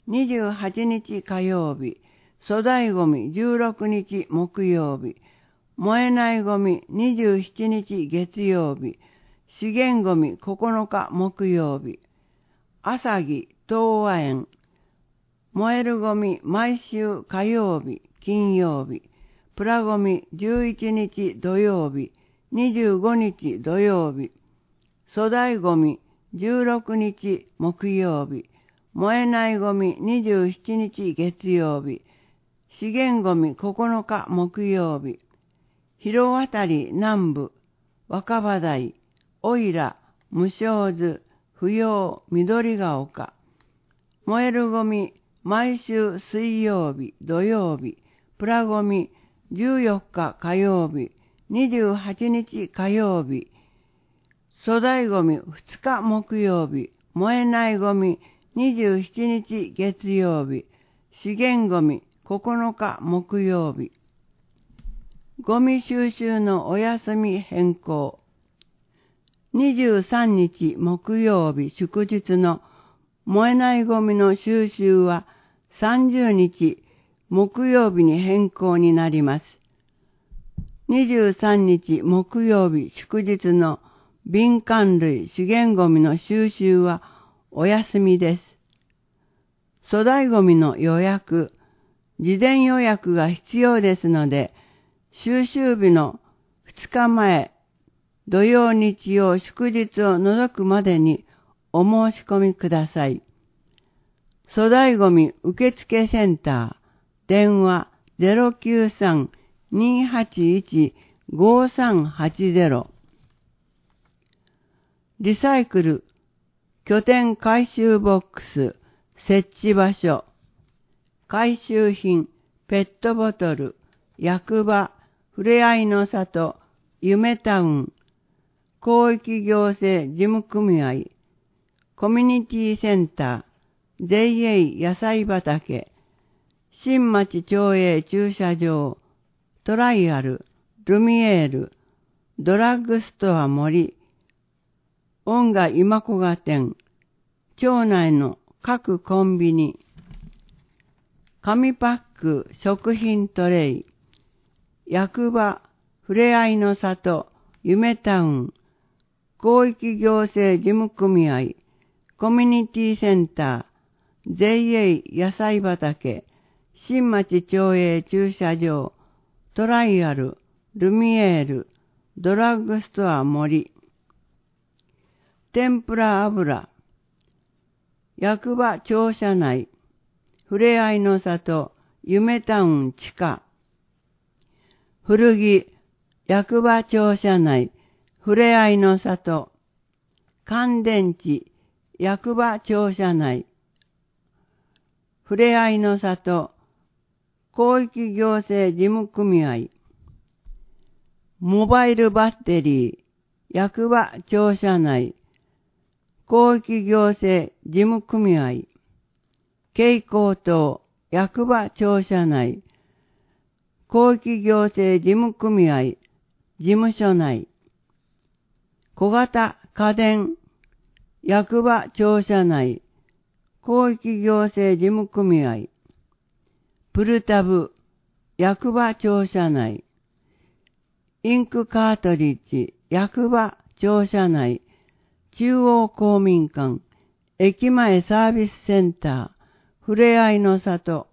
にじゅうはちにち火曜日、粗大ごみじゅうろくにち木曜日、燃えないごみにじゅうしちにち月曜日、資源ごみここのか木曜日、朝木東和園、燃えるごみ毎週火曜日、金曜日、プラごみじゅういちにち土曜日、にじゅうごにち土曜日、粗大ごみじゅうろくにち木曜日、燃えないごみにじゅうしちにち月曜日、資源ごみここのか木曜日、広渡り南部、若葉台、おいら、無償図、不要、緑が丘、燃えるごみ毎週水曜日、土曜日、プラごみじゅうよっか火曜日、にじゅうはちにち火曜日、粗大ごみふつか木曜日、燃えないごみにじゅうしちにち月曜日、資源ごみここのか木曜日。ゴミ収集のお休み変更。にじゅうさんにち木曜日祝日の燃えないゴミの収集はさんじゅうにち木曜日に変更になります。にじゅうさんにち木曜日祝日の敏感類資源ゴミの収集はお休みです。粗大ゴミの予約、事前予約が必要ですので、収集日のふつかまえ、土曜日曜祝日を除くまでにお申し込みください。粗大ゴミ受付センター、電話 ゼロきゅうさん にーはちいち ごさんはちゼロ。リサイクル拠点回収ボックス設置場所、回収品、ペットボトル、役場、ふれあいの里、夢タウン、広域行政事務組合、コミュニティセンター、ジェイエー 野菜畑、新町町営駐車場、トライアル、ルミエール、ドラッグストア森、音楽今小賀店、町内の各コンビニ、紙パック食品トレイ、役場、ふれあいの里、夢タウン、広域行政事務組合、コミュニティセンター、ジェイエー 野菜畑、新町町営駐車場、トライアル、ルミエール、ドラッグストア森、天ぷら油、役場庁舎内、ふれあいの里、夢タウン地下、古着、役場庁舎内、ふれあいの里、乾電池、役場庁舎内、ふれあいの里、広域行政事務組合、モバイルバッテリー、役場庁舎内、広域行政事務組合、蛍光灯、役場庁舎内、広域行政事務組合、事務所内、小型家電、役場庁舎内、広域行政事務組合、プルタブ、役場庁舎内、インクカートリッジ、役場庁舎内、中央公民館、駅前サービスセンター、ふれあいの里。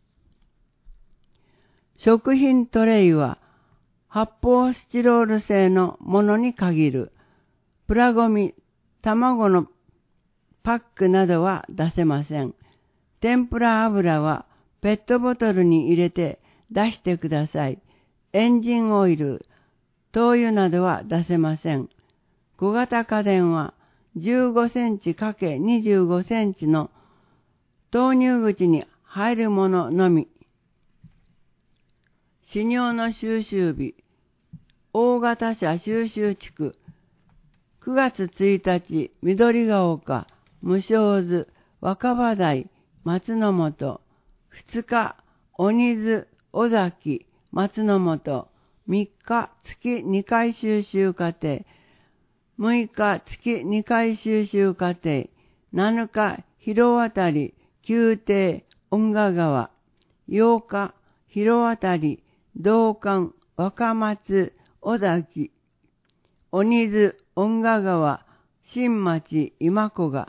食品トレイは発泡スチロール製のものに限る。プラゴミ、卵のパックなどは出せません。天ぷら油はペットボトルに入れて出してください。エンジンオイル、灯油などは出せません。小型家電はじゅうごセンチかけるにじゅうごセンチの投入口に入るもののみ。飼料の収集日、大型車収集地区、くがつついたち、緑が丘、無償図、若葉台、松の本、ふつか、鬼津、尾崎、松の本、みっか、月にかい収集過程、むいか、月にかい収集過程、なのか、広渡り、 宮廷、恩賀川、八日、広渡り、道館、若松、尾崎、鬼津、恩賀川、新町、今子が、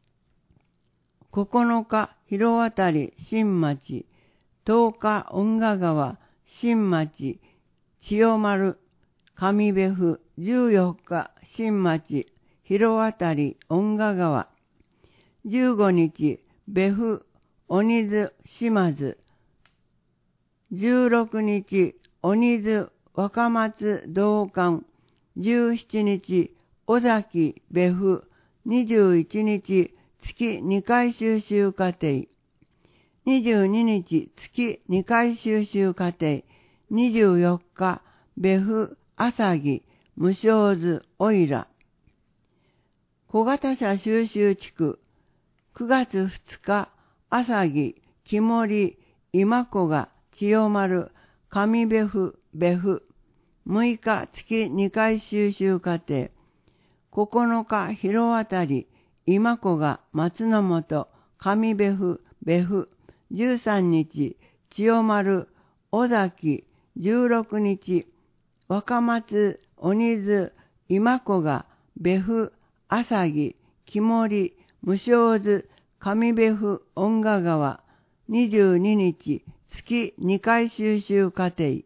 九日、広渡り、新町、十日、恩賀川、新町、千代丸、上部府、十四日、新町、広渡り、恩賀川、十五日、部府、鬼津、島津、十六日、鬼津、若松、道館、十七日、尾崎、部府、二十一日、月二回収集課程、二十二日、月二回収集課程、二十四日、部府、朝木、無償図、おいら。小型車収集地区、九月二日、朝木、木森、今子が、千代丸、上部府、部府。六日、月二回収集課程。九日、広渡り、今子が、松の本、上部府、部府。十三日、千代丸、尾崎。十六日、若松、鬼津、今子が、部府、朝木、木森、無償図、上部府、恩賀川。二十二日、月二回収集課程。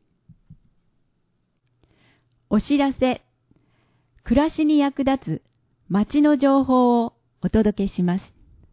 お知らせ。暮らしに役立つ街の情報をお届けします。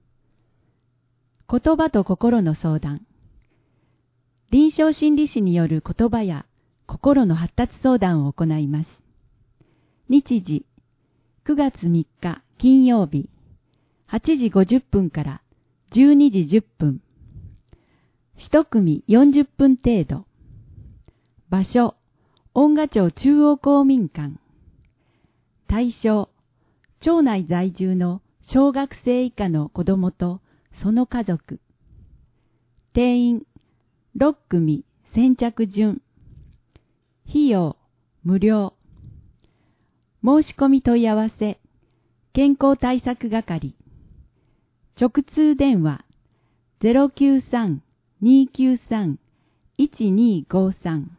言葉と心の相談。臨床心理士による言葉や心の発達相談を行います。日時、くがつみっか金曜日、はちじごじゅっぷんからじゅうにじじゅっぷん。一組よんじゅっぷん程度。場所、恩賀町中央公民館。対象、町内在住の小学生以下の子どもとその家族。定員、ろっくみ先着順。費用、無料。申し込み問い合わせ、健康対策係。直通電話、ゼロきゅうさん にきゅうさん いちにごさん。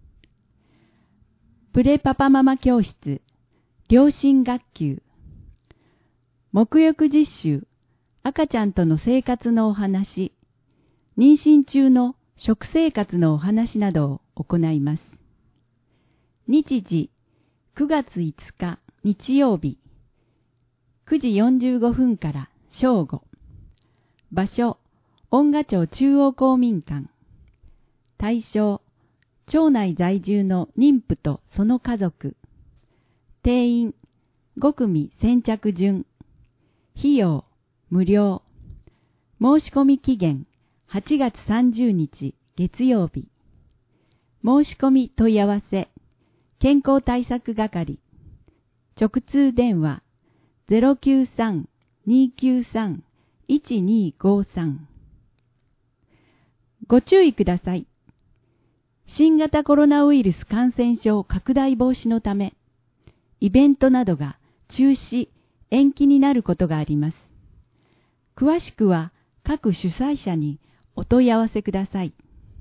プレパパママ教室、両親学級。沐浴実習、赤ちゃんとの生活のお話、妊娠中の食生活のお話などを行います。日時、くがついつか日曜日、くじよんじゅうごふんから正午。場所、恩賀町中央公民館。対象、町内在住の妊婦とその家族。定員、ごくみ先着順。費用、無料。申し込み期限、はちがつさんじゅうにち月曜日。申し込み問い合わせ、健康対策係。直通電話、ゼロきゅうさん にきゅうさん いちにごさん。ご注意ください。新型コロナウイルス感染症拡大防止のため、イベントなどが中止、延期になることがあります。詳しくは各主催者にお問い合わせください。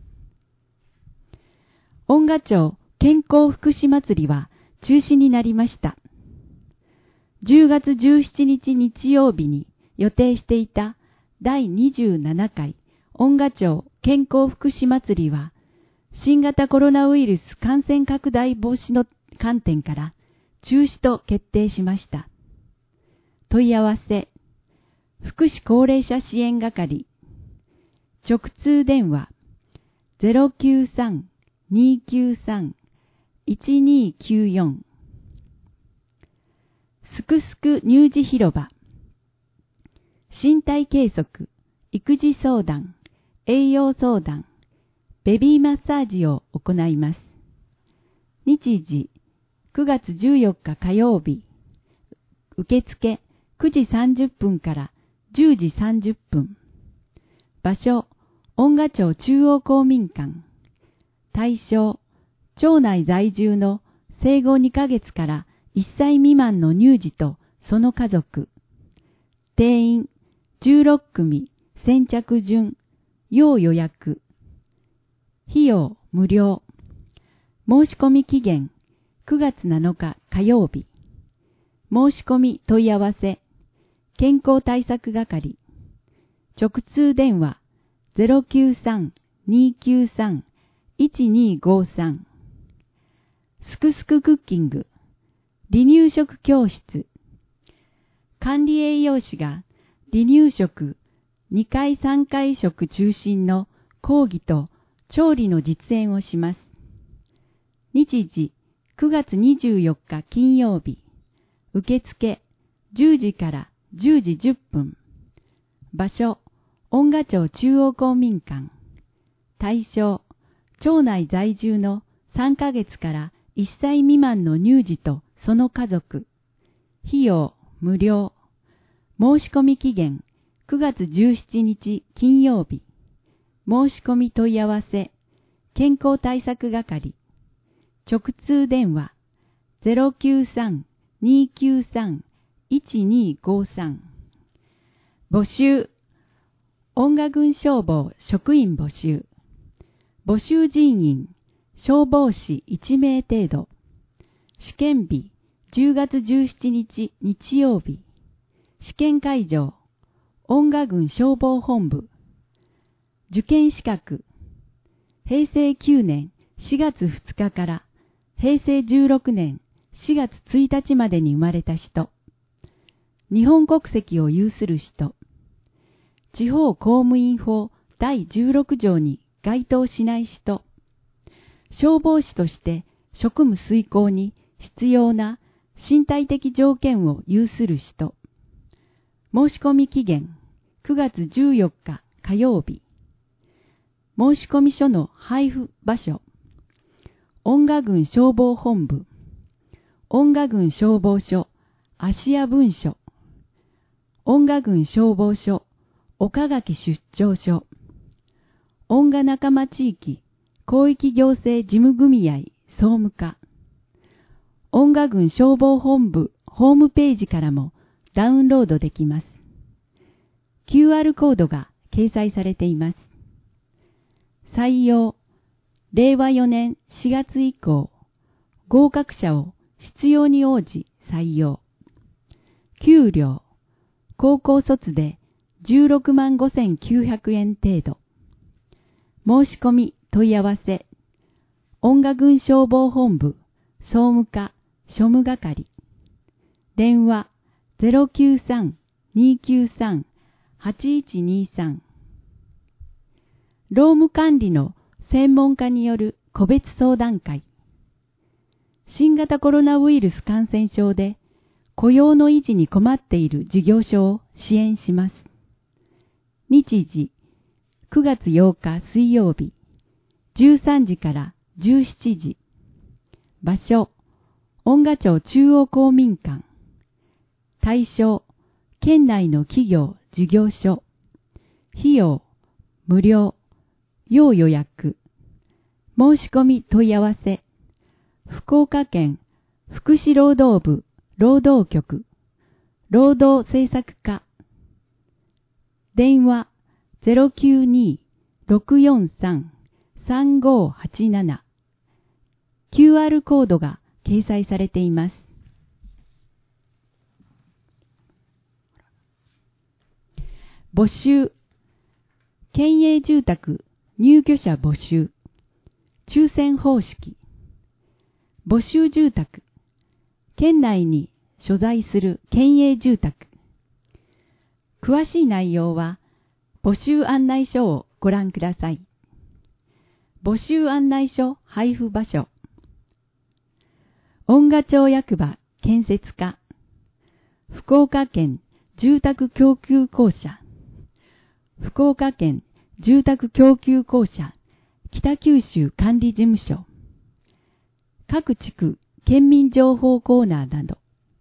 恩賀町健康福祉祭りは中止になりました。じゅうがつじゅうしちにち日曜日に予定していただいにじゅうななかい恩賀町健康福祉祭りは、新型コロナウイルス感染拡大防止の観点から中止と決定しました。問い合わせ、福祉高齢者支援係。直通電話、ゼロきゅうさん にきゅうさん いちにきゅうよん。すくすく乳児広場。身体計測、育児相談、栄養相談、ベビーマッサージを行います。日時、くがつじゅうよっか火曜日。受付くじさんじゅっぷんからじゅうじさんじゅっぷん。場所、恩賀町中央公民館。対象、町内在住の生後にかげつからいっさい未満の乳児とその家族。定員じゅうろっくみ先着順、要予約。費用無料。申し込み期限くがつなのか火曜日。申し込み問い合わせ、健康対策係。直通電話 ゼロきゅうさん にーきゅうさん いちにーごさん。すくすくクッキング、離乳食教室。管理栄養士が離乳食にかいさんかい食中心の講義と調理の実演をします。日時くがつにじゅうよっか金曜日。受付じゅうじからじゅうじじゅっぷん。場所恩賀町中央公民館。対象町内在住のさんかげつからいっさい未満の乳児とその家族。費用無料。申し込み期限くがつじゅうしちにち金曜日。申し込み問い合わせ、健康対策係。直通電話 ゼロきゅうさん にーきゅうさん いちにーごさん。募集恩賀郡消防職員募集。募集人員消防士いちめい程度。試験日じゅうがつじゅうしちにち日曜日。試験会場恩賀郡消防本部。受験資格へいせいきゅうねんしがつふつかからへいせいじゅうろくねんしがつついたちまでに生まれた人。日本国籍を有する人。地方公務員法だいじゅうろくじょうに該当しない人。消防士として職務遂行に必要な身体的条件を有する人。申し込み期限くがつじゅうよっか火曜日。申込書の配布場所恩賀郡消防本部。恩賀郡消防署芦屋分署。恩賀郡消防署岡垣出張所。恩賀仲間地域広域行政事務組合総務課。恩賀郡消防本部ホームページからもダウンロードできます。キューアール コードが掲載されています。採用、れいわよねんしがつ以降、合格者を必要に応じ採用。給料、高校卒でじゅうろくまんごせんきゅうひゃくえん程度。申し込み問い合わせ、恩賀郡消防本部総務課庶務係。電話 ゼロきゅうさん にーきゅうさん はちいちにーさん。労務管理の専門家による個別相談会。新型コロナウイルス感染症で雇用の維持に困っている事業所を支援します。日時くがつようか水曜日じゅうさんじからじゅうしちじ。場所恩賀町中央公民館。対象県内の企業事業所。費用無料。要予約。申し込み問い合わせ。福岡県福祉労働部労働局労働政策課。電話 ゼロきゅうに ろくよんさん さんごはちなな。キューアール コードが掲載されています。募集。県営住宅入居者募集。抽選方式。募集住宅。県内に所在する県営住宅。詳しい内容は募集案内書をご覧ください。募集案内書配布場所。恩賀町役場建設課。福岡県住宅供給公社。福岡県住宅供給公社北九州管理事務所。各地区県民情報コーナーなど。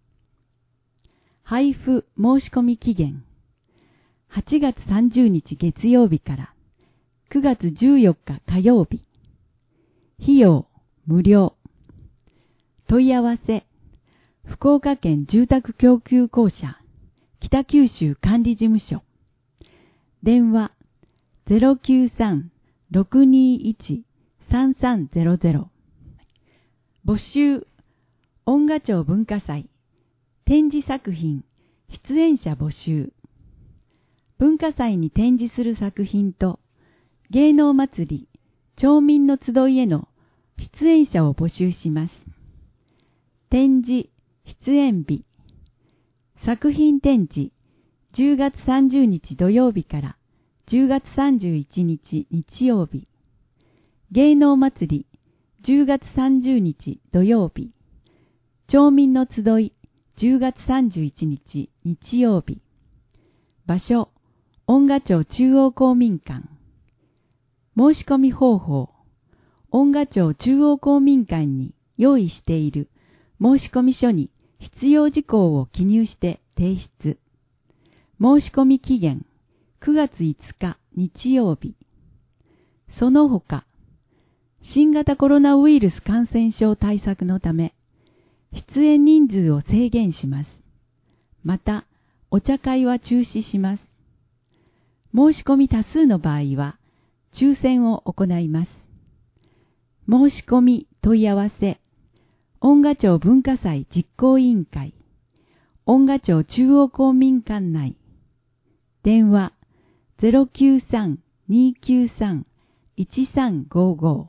配布申し込み期限はちがつさんじゅうにち月曜日からくがつじゅうよっか火曜日。費用無料。問い合わせ福岡県住宅供給公社北九州管理事務所。 電話 ゼロきゅうさん ろくにいち さんさんゼロゼロ。募集、音楽町文化祭、展示作品、出演者募集。文化祭に展示する作品と、芸能祭り、町民の集いへの出演者を募集します。展示、出演日。作品展示、じゅうがつさんじゅうにち土曜日からじゅうがつさんじゅういちにち日曜日。芸能祭り、じゅうがつさんじゅうにち土曜日。町民の集い、じゅうがつさんじゅういちにち日曜日。場所、音楽町中央公民館。申し込み方法、音楽町中央公民館に用意している申込書に必要事項を記入して提出。申し込み期限、くがついつか日曜日。その他、新型コロナウイルス感染症対策のため、出演人数を制限します。また、お茶会は中止します。申し込み多数の場合は、抽選を行います。申し込み問い合わせ、音楽町文化祭実行委員会、音楽町中央公民館内、電話 ゼロきゅうさん にーきゅうさん いちさんごご。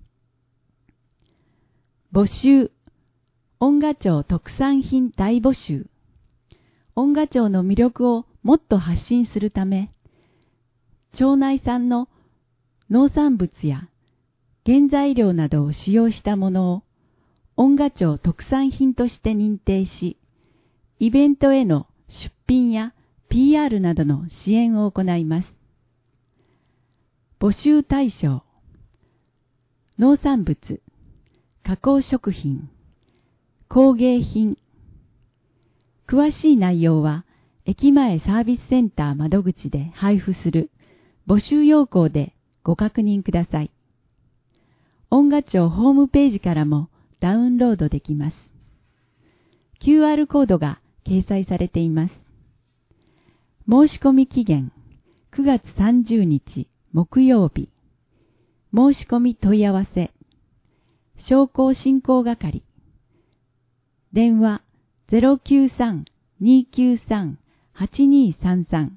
募集、音楽町特産品大募集。音楽町の魅力をもっと発信するため、町内産の農産物や原材料などを使用したものを音楽町特産品として認定し、イベントへの出品や ピーアール などの支援を行います。募集対象、農産物、加工食品、工芸品。詳しい内容は駅前サービスセンター窓口で配布する募集要項でご確認ください。音楽町ホームページからもダウンロードできます。キューアール コードが掲載されています。申し込み期限くがつさんじゅうにち木曜日。申し込み問い合わせ。商工振興係。電話 ゼロきゅうさん にーきゅうさん はちにーさんさん。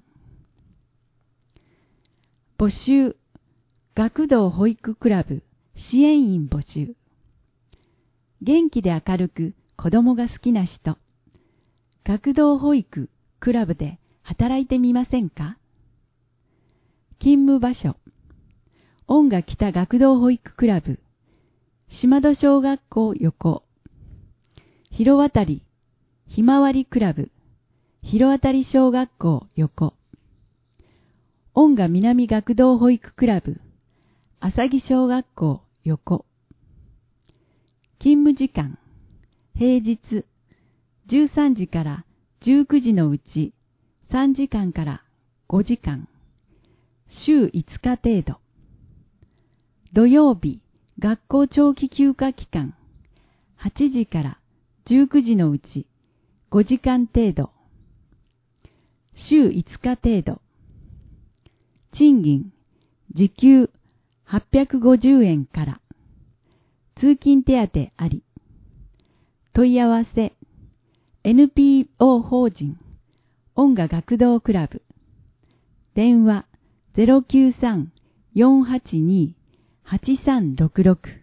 募集、学童保育クラブ支援員募集。元気で明るく子供が好きな人、学童保育クラブで働いてみませんか？勤務場所、音楽北学童保育クラブ、島戸小学校横、広渡りひまわりクラブ、広渡り小学校横、音楽南学童保育クラブ、浅木小学校横。勤務時間、平日じゅうさんじからじゅうくじのうちさんじかんからごじかん、週いつか程度。土曜日、学校長期休暇期間、はちじからじゅうくじのうちごじかん程度。週いつか程度。賃金、時給はっぴゃくごじゅうえんから。通勤手当あり。問い合わせ、エヌピーオー 法人、音楽学童クラブ。電話、ゼロきゅうさん よんはちに はちさんろくろく。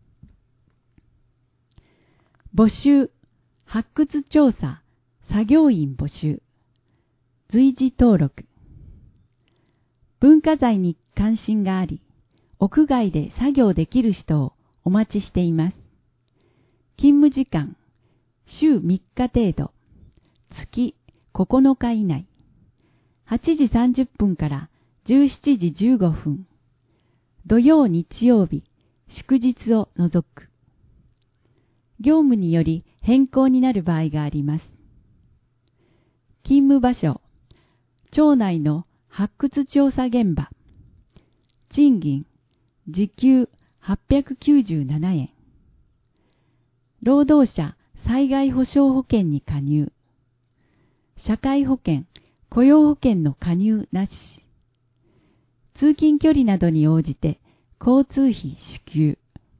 募集、発掘調査、作業員募集。随時登録。文化財に関心があり、屋外で作業できる人をお待ちしています。勤務時間、週みっか程度、月ここのか以内、はちじさんじゅっぷんからじゅうしちじじゅうごふん、土曜日曜日、祝日を除く。業務により変更になる場合があります。勤務場所、町内の発掘調査現場。賃金、時給はっぴゃくきゅうじゅうななえん。労働者災害保障保険に加入。社会保険、雇用保険の加入なし。 通勤距離などに応じて交通費支給。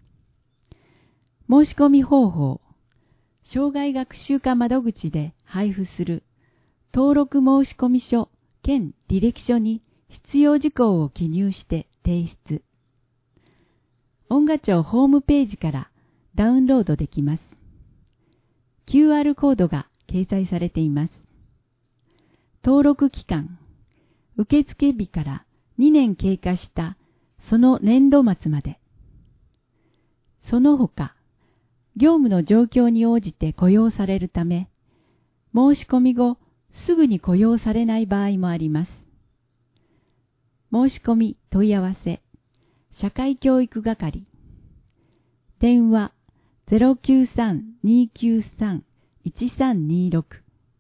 申し込み方法。障害学習課窓口で配布する登録申込書兼履歴書に必要事項を記入して提出。音楽庁ホームページからダウンロードできます。キューアール コードが掲載されています。登録期間。受付日からにねん経過したその年度末まで。その他、業務の状況に応じて雇用されるため、申し込み後すぐに雇用されない場合もあります。申し込み問い合わせ、社会教育係。電話 ゼロきゅうさん にーきゅうさん いちさんにーろく。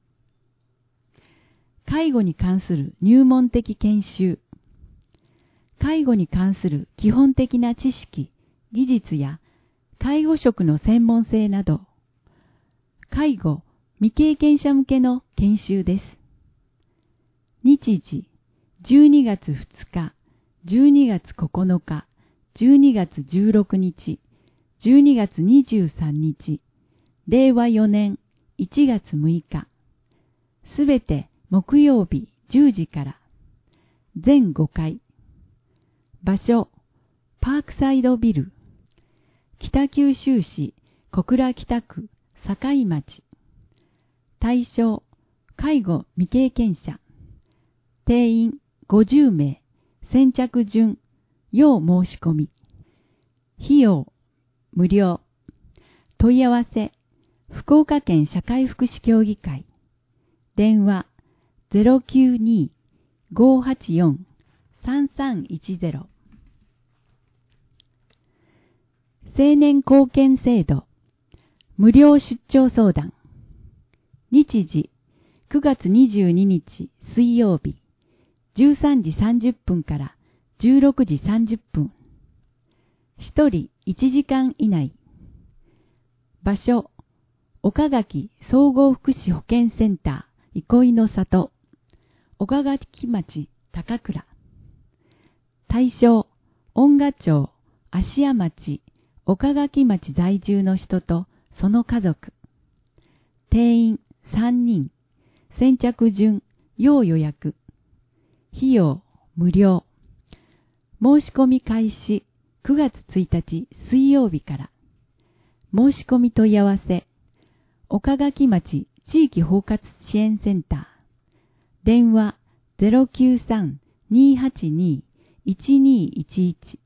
介護に関する入門的研修。介護に関する基本的な知識、技術や介護職の専門性など、介護未経験者向けの研修です。日時、じゅうにがつふつか、じゅうにがつここのか、じゅうにがつじゅうろくにち、じゅうにがつにじゅうさんにち、れいわよねんいちがつむいか、すべて木曜日じゅうじから、全ごかい。場所、パークサイドビル、北九州市小倉北区堺町。対象、介護未経験者。定員ごじゅうめい、先着順、要申し込み。費用、無料。問い合わせ、福岡県社会福祉協議会。電話、ゼロきゅうに ごーはちよん さんさんいちゼロ。青年貢献制度、無料出張相談。日時、くがつにじゅうににち水曜日、じゅうさんじさんじゅっぷんからじゅうろくじさんじゅっぷん。ひとりいちじかん以内。場所、岡垣総合福祉保健センター憩いの里、岡垣町高倉。対象、恩賀町、芦屋町、岡垣町在住の人とその家族。定員さんにん、先着順、要予約。費用無料。申し込み開始くがつついたち水曜日から。申し込み問い合わせ、岡垣町地域包括支援センター。電話 ゼロきゅうさん にーはちに いちにーいちいち。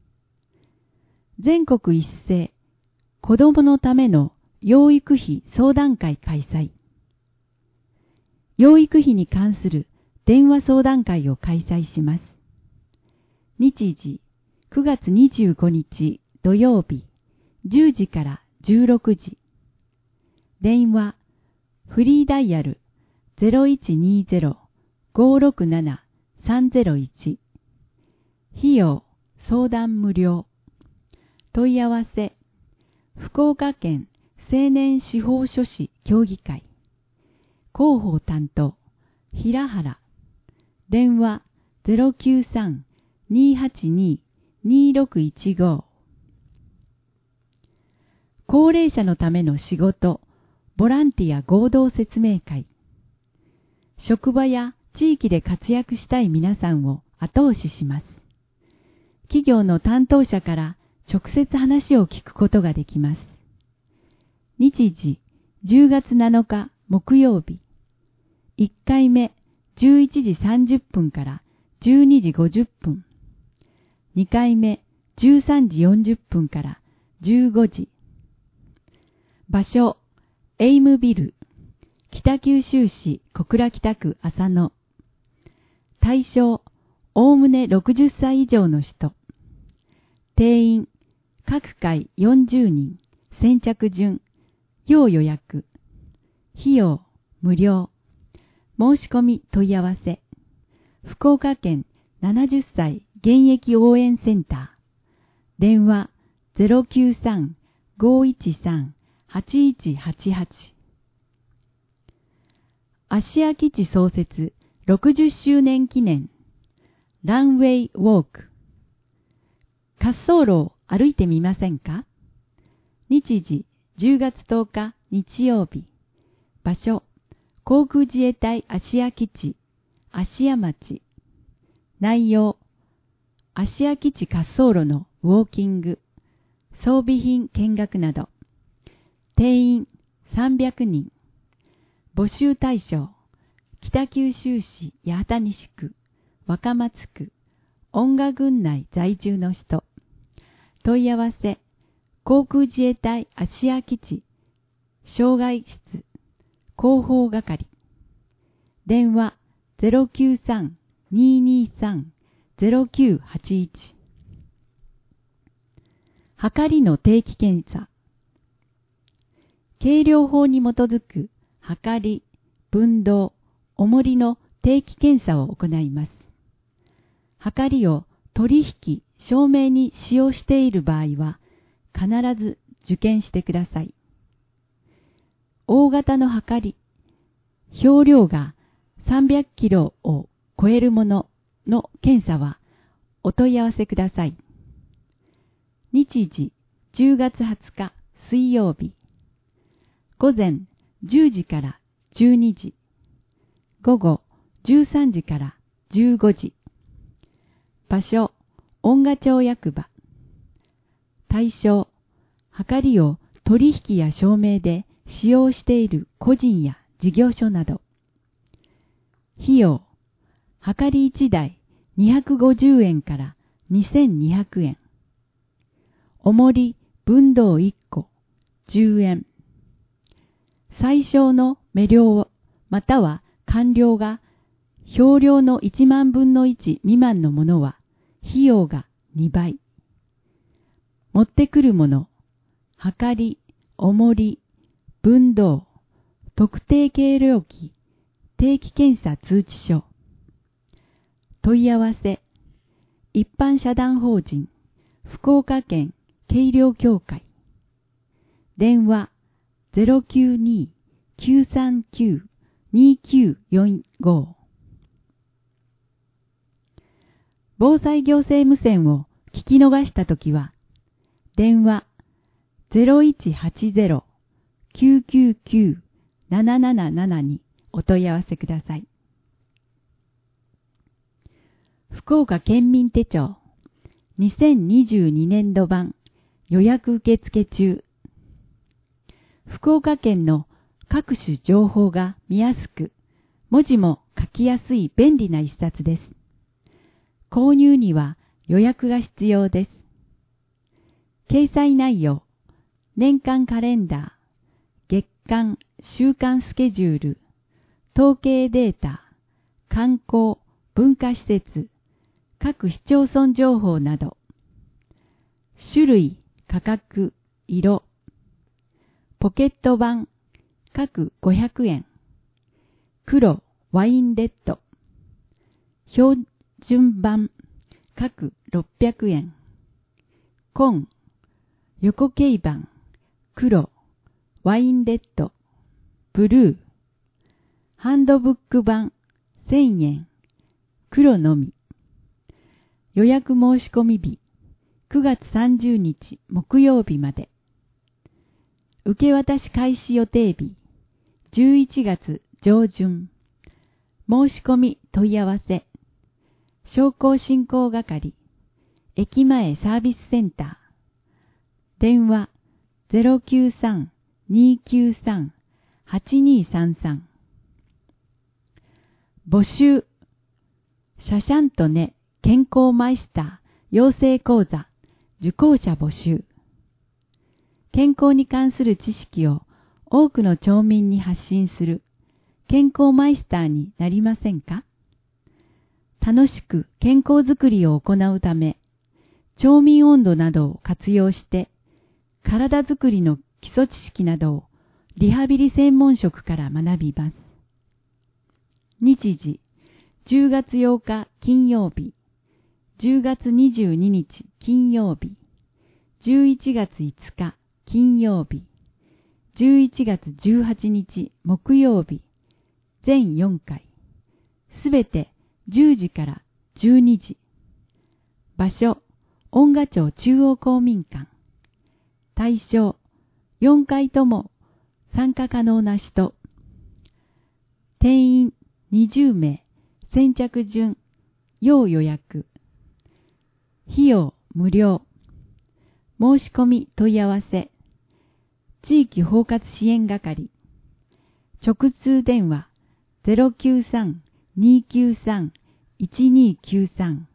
全国一斉、子どものための養育費相談会開催。養育費に関する電話相談会を開催します。日時、くがつにじゅうごにち土曜日、じゅうじからじゅうろくじ。電話、フリーダイヤル ゼロいちにーゼロ ごーろくなな さんゼロいち。費用、相談無料。問い合わせ、福岡県青年司法書士協議会。広報担当、平原。電話 ゼロきゅうさん にーはちに にーろくいちご。高齢者のための仕事、ボランティア合同説明会。職場や地域で活躍したい皆さんを後押しします。企業の担当者から直接話を聞くことができます。日時、じゅうがつなのか木曜日。いっかいめ、じゅういちじさんじゅっぷんからじゅうにじごじゅっぷん。にかいめ、じゅうさんじよんじゅっぷんからじゅうごじ。場所、エイムビル、北九州市小倉北区浅野。対象、おおむねろくじゅっさい以上の人。定員、各回よんじゅうにん、先着順、要予約。費用、無料。申し込み問い合わせ。福岡県ななじゅっさい現役応援センター。電話 ゼロきゅうさん ごーいちさん はちいちはちはち。芦屋基地創設ろくじゅっしゅうねん記念。 ランウェイウォーク。滑走路を歩いてみませんか？日時じゅうがつとおか日曜日。場所、航空自衛隊芦屋基地、芦屋町。内容、芦屋基地滑走路のウォーキング、装備品見学など。定員さんびゃくにん。募集対象、北九州市八幡西区、若松区、恩賀郡内在住の人。問い合わせ、航空自衛隊芦屋基地、障害室、広報係。電話 ゼロきゅうさん にーにーさん ゼロきゅうはちいち。はかりの定期検査。計量法に基づくはかり、分銅、重りの定期検査を行います。はかりを取引、証明に使用している場合は、必ず受検してください。大型のはかり、表量がさんびゃくキロを超えるものの検査はお問い合わせください。日時じゅうがつはつか水曜日。午前じゅうじからじゅうにじ。午後じゅうさんじからじゅうごじ。場所、恩賀町役場。対象、はかりを取引や証明で使用している個人や事業所など。費用、はかりいちだいにひゃくごじゅうえんからにせんにひゃくえん。重り分銅いっこじゅうえん。最小の目量または完量が表量のいちまんぶんのいち未満のものは費用がにばい。持ってくるもの、はかり、重り、分銅、特定計量器、定期検査通知書。問い合わせ、一般社団法人、福岡県計量協会。電話、ゼロきゅうに きゅうさんきゅう にきゅうよんご。防災行政無線を聞き逃したときは、電話 ゼロいちはちゼロ きゅうきゅうきゅう なななななな にお問い合わせください。福岡県民手帳にせんにじゅうにねんど版予約受付中。福岡県の各種情報が見やすく、文字も書きやすい便利な一冊です。購入には予約が必要です。掲載内容、年間カレンダー、月間、週間スケジュール、統計データ、観光、文化施設、各市町村情報など、種類、価格、色、ポケット版、各ごひゃくえん、黒、ワインレッド、標準版、各ろっぴゃくえん、紺、横径版、黒、ワインレッド、ブルー、ハンドブック版、せんえん、黒のみ。予約申し込み日、くがつさんじゅうにち木曜日まで。受け渡し開始予定日、じゅういちがつ上旬。申し込み問い合わせ、商工振興係、駅前サービスセンター。電話 ゼロきゅうさん にーきゅうさん はちにーさんさん。募集、シャシャンとね健康マイスター養成講座受講者募集。健康に関する知識を多くの町民に発信する健康マイスターになりませんか？楽しく健康づくりを行うため、町民温度などを活用して、体づくりの基礎知識などをリハビリ専門職から学びます。日時、じゅうがつようか金曜日、じゅうがつにじゅうににち金曜日、じゅういちがついつか金曜日、じゅういちがつじゅうはちにち木曜日、全よんかい、すべてじゅうじからじゅうにじ。場所、恩賀町中央公民館。対象、よんかいとも参加可能な人。定員にじゅうめい、先着順、要予約。費用無料。申し込み問い合わせ。地域包括支援係。直通電話 ゼロきゅうさん にーきゅうさん いちにーきゅうさん。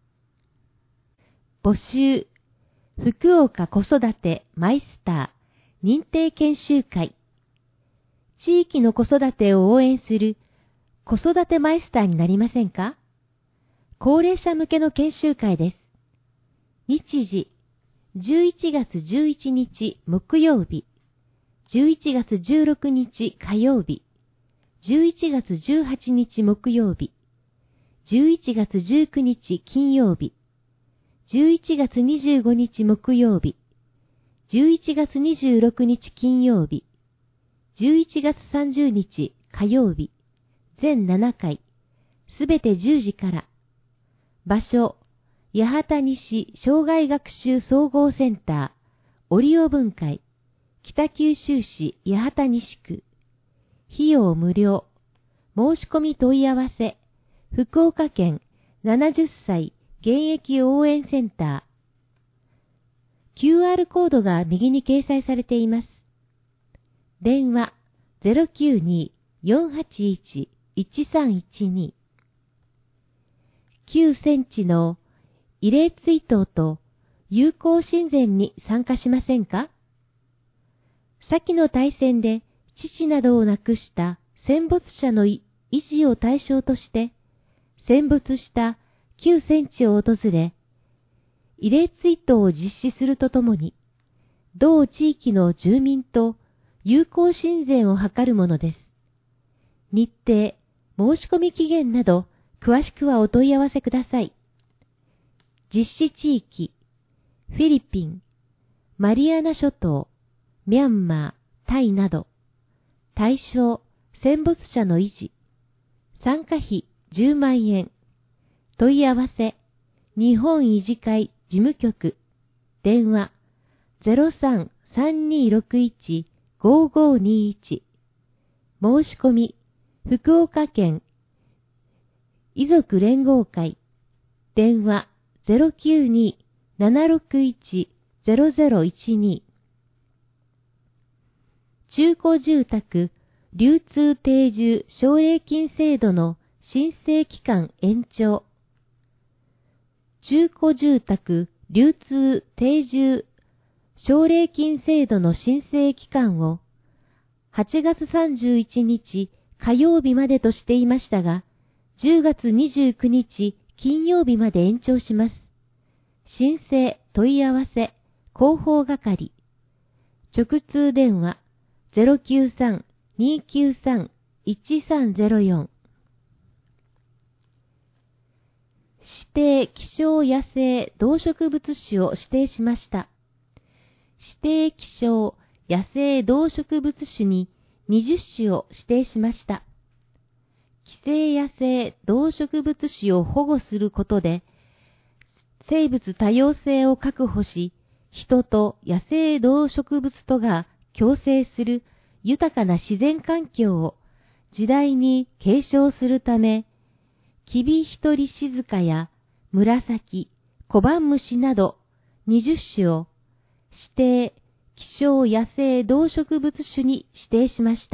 募集、福岡子育てマイスター認定研修会。地域の子育てを応援する子育てマイスターになりませんか？高齢者向けの研修会です。日時、じゅういちがつじゅういちにち木曜日、じゅういちがつじゅうろくにち火曜日、じゅういちがつじゅうはちにち木曜日、じゅういちがつじゅうくにち金曜日、じゅういちがつにじゅうごにち木曜日、じゅういちがつにじゅうろくにち金曜日、じゅういちがつさんじゅうにち火曜日、全ななかい、すべてじゅうじから。場所、八幡西障害学習総合センター、オリオ分会、北九州市八幡西区。費用無料。申し込み問い合わせ。福岡県ななじゅっさい現役応援センター。キューアール コードが右に掲載されています。電話 ゼロきゅうに よんはちいち いちさんいちに。きゅうセンチの慰霊追悼と友好親善に参加しませんか？先の大戦で父などを亡くした戦没者の遺児を対象として、戦没した旧戦地を訪れ、慰霊追悼を実施するとともに、同地域の住民と友好親善を図るものです。日程、申し込み期限など、詳しくはお問い合わせください。実施地域、フィリピン、マリアナ諸島、ミャンマー、タイなど。対象、戦没者の維持。参加費じゅうまんえん。問い合わせ、日本維持会事務局。電話、ゼロさん さんにーろくいち ごーごーにーいち。申し込み、福岡県遺族連合会。電話、ゼロきゅうに ななろくいち ゼロゼロいちに。中古住宅流通定住奨励金制度の申請期間延長。中古住宅流通定住奨励金制度の申請期間をはちがつさんじゅういちにち火曜日までとしていましたが、じゅうがつにじゅうくにち金曜日まで延長します。申請問い合わせ広報係。直通電話ゼロきゅうさん にーきゅうさん いちさんゼロよん。指定希少野生動植物種を指定しました。指定希少野生動植物種ににじゅっしゅを指定しました。寄生野生動植物種を保護することで、生物多様性を確保し、人と野生動植物とが共生する豊かな自然環境を時代に継承するため、キビヒトリシズカや紫、コバンムシなどにじゅっしゅを指定希少野生動植物種に指定しました。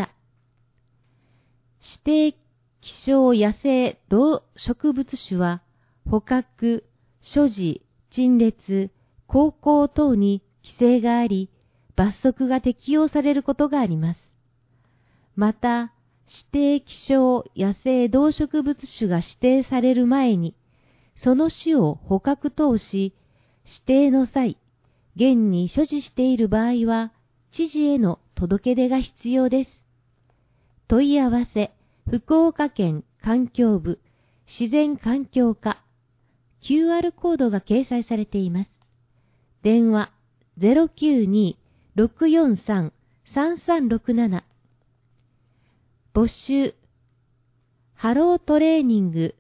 指定希少野生動植物種は捕獲、所持、陳列、航行等に規制があり、罰則が適用されることがあります。また、指定希少野生動植物種が指定される前に、その種を捕獲等し、指定の際、現に所持している場合は、知事への届け出が必要です。問い合わせ、福岡県環境部自然環境課。キューアール コードが掲載されています。電話 ゼロきゅうに ろくよんさん さんさんろくなな。募集、ハロートレーニング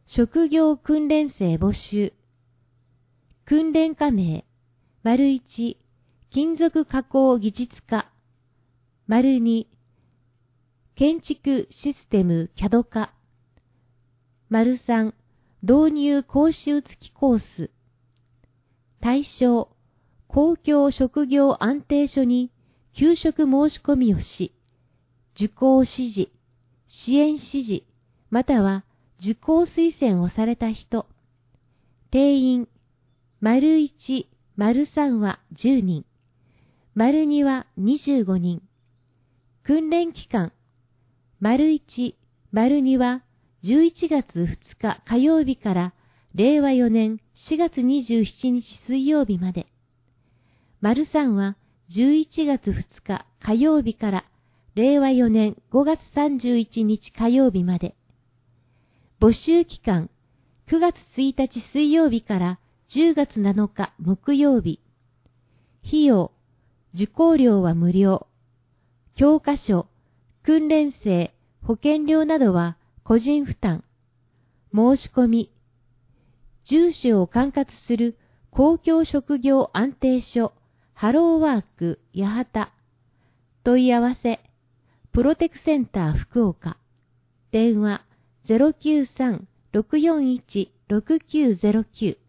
職業訓練生募集。訓練科名、丸いち、金属加工技術科。丸に、建築システム キャド 科。丸さん、導入講習付きコース。対象、公共職業安定所に求職申し込みをし、受講指示、支援指示、または受講推薦をされた人。定員、丸いち、丸さんはじゅうにん、丸にはにじゅうごにん。訓練期間、丸いち、丸にはじゅういちがつふつか火曜日かられいわよねんしがつにじゅうしちにち水曜日まで。丸さんはじゅういちがつふつか火曜日かられいわよねんごがつさんじゅういちにち火曜日まで。募集期間、くがつついたち水曜日からじゅうがつなのか木曜日。費用、受講料は無料。教科書、訓練生、保険料などは個人負担。申し込み、住所を管轄する公共職業安定所、ハローワーク、八幡。問い合わせ、プロテクセンター福岡。電話 ゼロきゅうさん ろくよんいち ろくきゅうゼロきゅう。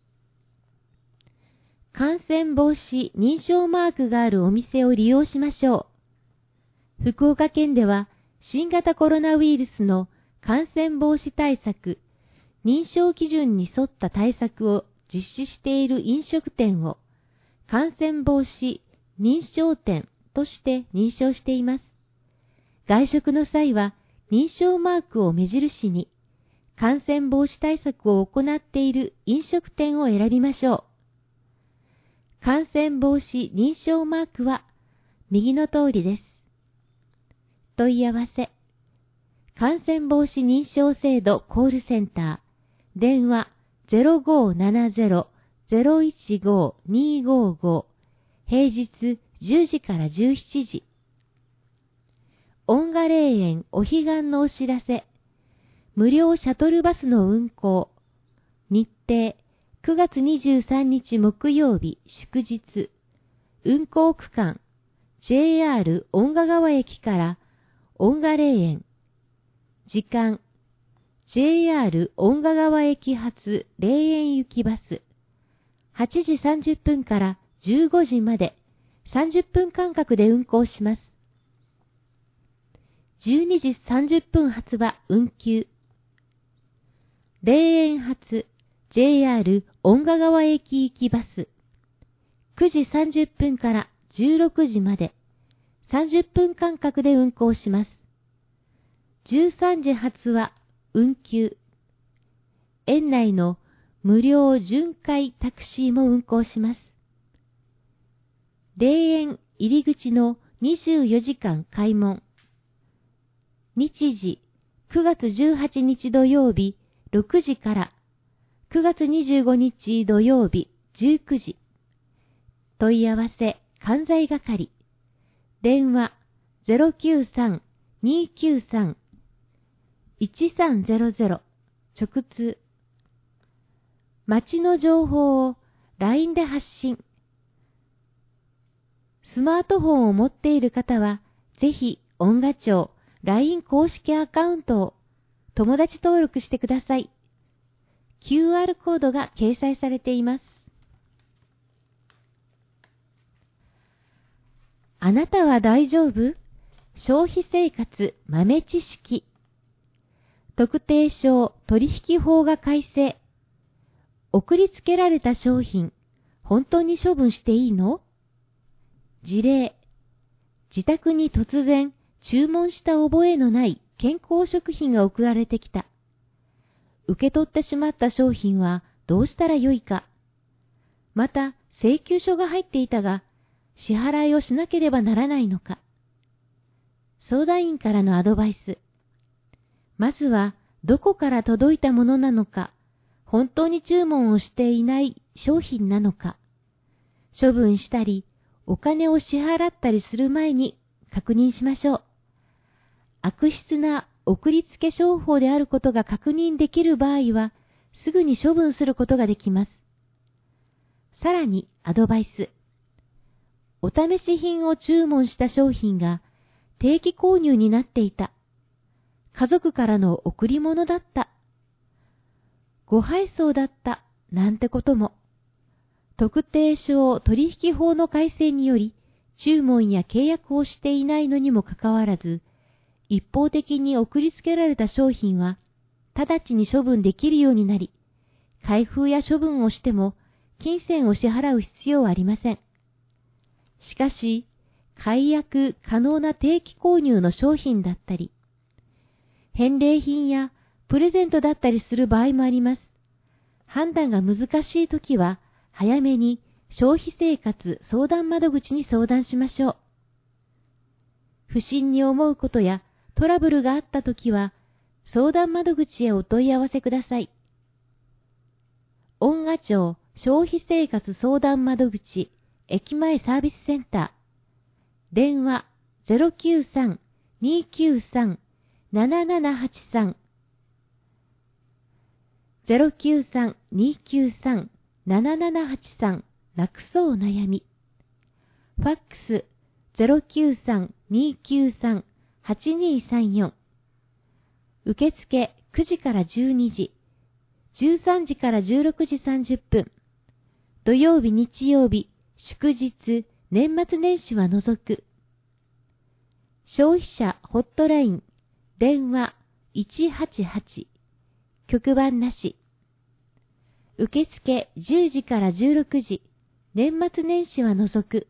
感染防止認証マークがあるお店を利用しましょう。福岡県では新型コロナウイルスの感染防止対策、認証基準に沿った対策を実施している飲食店を感染防止認証店として認証しています。外食の際は認証マークを目印に感染防止対策を行っている飲食店を選びましょう。感染防止認証マークは右の通りです。問い合わせ、感染防止認証制度コールセンター、電話 ゼロごーななゼロ ゼロいちごーにーごーごー、平日じゅうじからじゅうしちじ。恩賀霊園お彼岸のお知らせ、無料シャトルバスの運行、日程、くがつにじゅうさんにち木曜日祝日、運行区間、ジェイアール 恩賀川駅から恩賀霊園、時間、ジェイアール 恩賀川駅発霊園行きバス、はちじさんじゅっぷんからじゅうごじまでさんじゅっぷん間隔で運行します。じゅうにじさんじゅっぷん発は運休。霊園発 ジェイアール 恩賀川駅行きバス、くじさんじゅっぷんからじゅうろくじまでさんじゅっぷん間隔で運行します。じゅうさんじ発は運休。園内の無料巡回タクシーも運行します。霊園入り口のにじゅうよじかん開門。日時、くがつじゅうはちにち土曜日ろくじからくがつにじゅうごにち土曜日じゅうくじ。問い合わせ、関西係。電話 ゼロきゅうさん にーきゅうさん いちさんゼロゼロ 直通。町の情報を ライン で発信。スマートフォンを持っている方は、ぜひ、恩賀町 ライン 公式アカウントを友達登録してください。キューアール コードが掲載されています。あなたは大丈夫？消費生活豆知識。特定商取引法が改正。送りつけられた商品、本当に処分していいの？事例。自宅に突然注文した覚えのない健康食品が送られてきた。受け取ってしまった商品はどうしたらよいか。また、請求書が入っていたが、支払いをしなければならないのか。相談員からのアドバイス。まずは、どこから届いたものなのか、本当に注文をしていない商品なのか、処分したり、お金を支払ったりする前に確認しましょう。悪質な送りつけ商法であることが確認できる場合は、すぐに処分することができます。さらにアドバイス。お試し品を注文した商品が定期購入になっていた。家族からの贈り物だった。ご配送だった。なんてことも。特定商取引法の改正により、注文や契約をしていないのにもかかわらず、一方的に送りつけられた商品は、直ちに処分できるようになり、開封や処分をしても、金銭を支払う必要はありません。しかし、解約可能な定期購入の商品だったり、返礼品やプレゼントだったりする場合もあります。判断が難しいときは、早めに消費生活相談窓口に相談しましょう。不審に思うことやトラブルがあったときは、相談窓口へお問い合わせください。恩賀町消費生活相談窓口駅前サービスセンター。電話 ゼロきゅうさん にーきゅうさん ななななはちさん ゼロきゅうさん にーきゅうさん ななななはちさん なくそう悩み。ファックス ゼロきゅうさん にーきゅうさん はちにーさんよん。受付くじからじゅうにじ、じゅうさんじからじゅうろくじさんじゅっぷん。土曜日日曜日、祝日、年末年始は除く。消費者ホットライン、電話いちはちはち、局番なし。受付じゅうじからじゅうろくじ、年末年始は除く。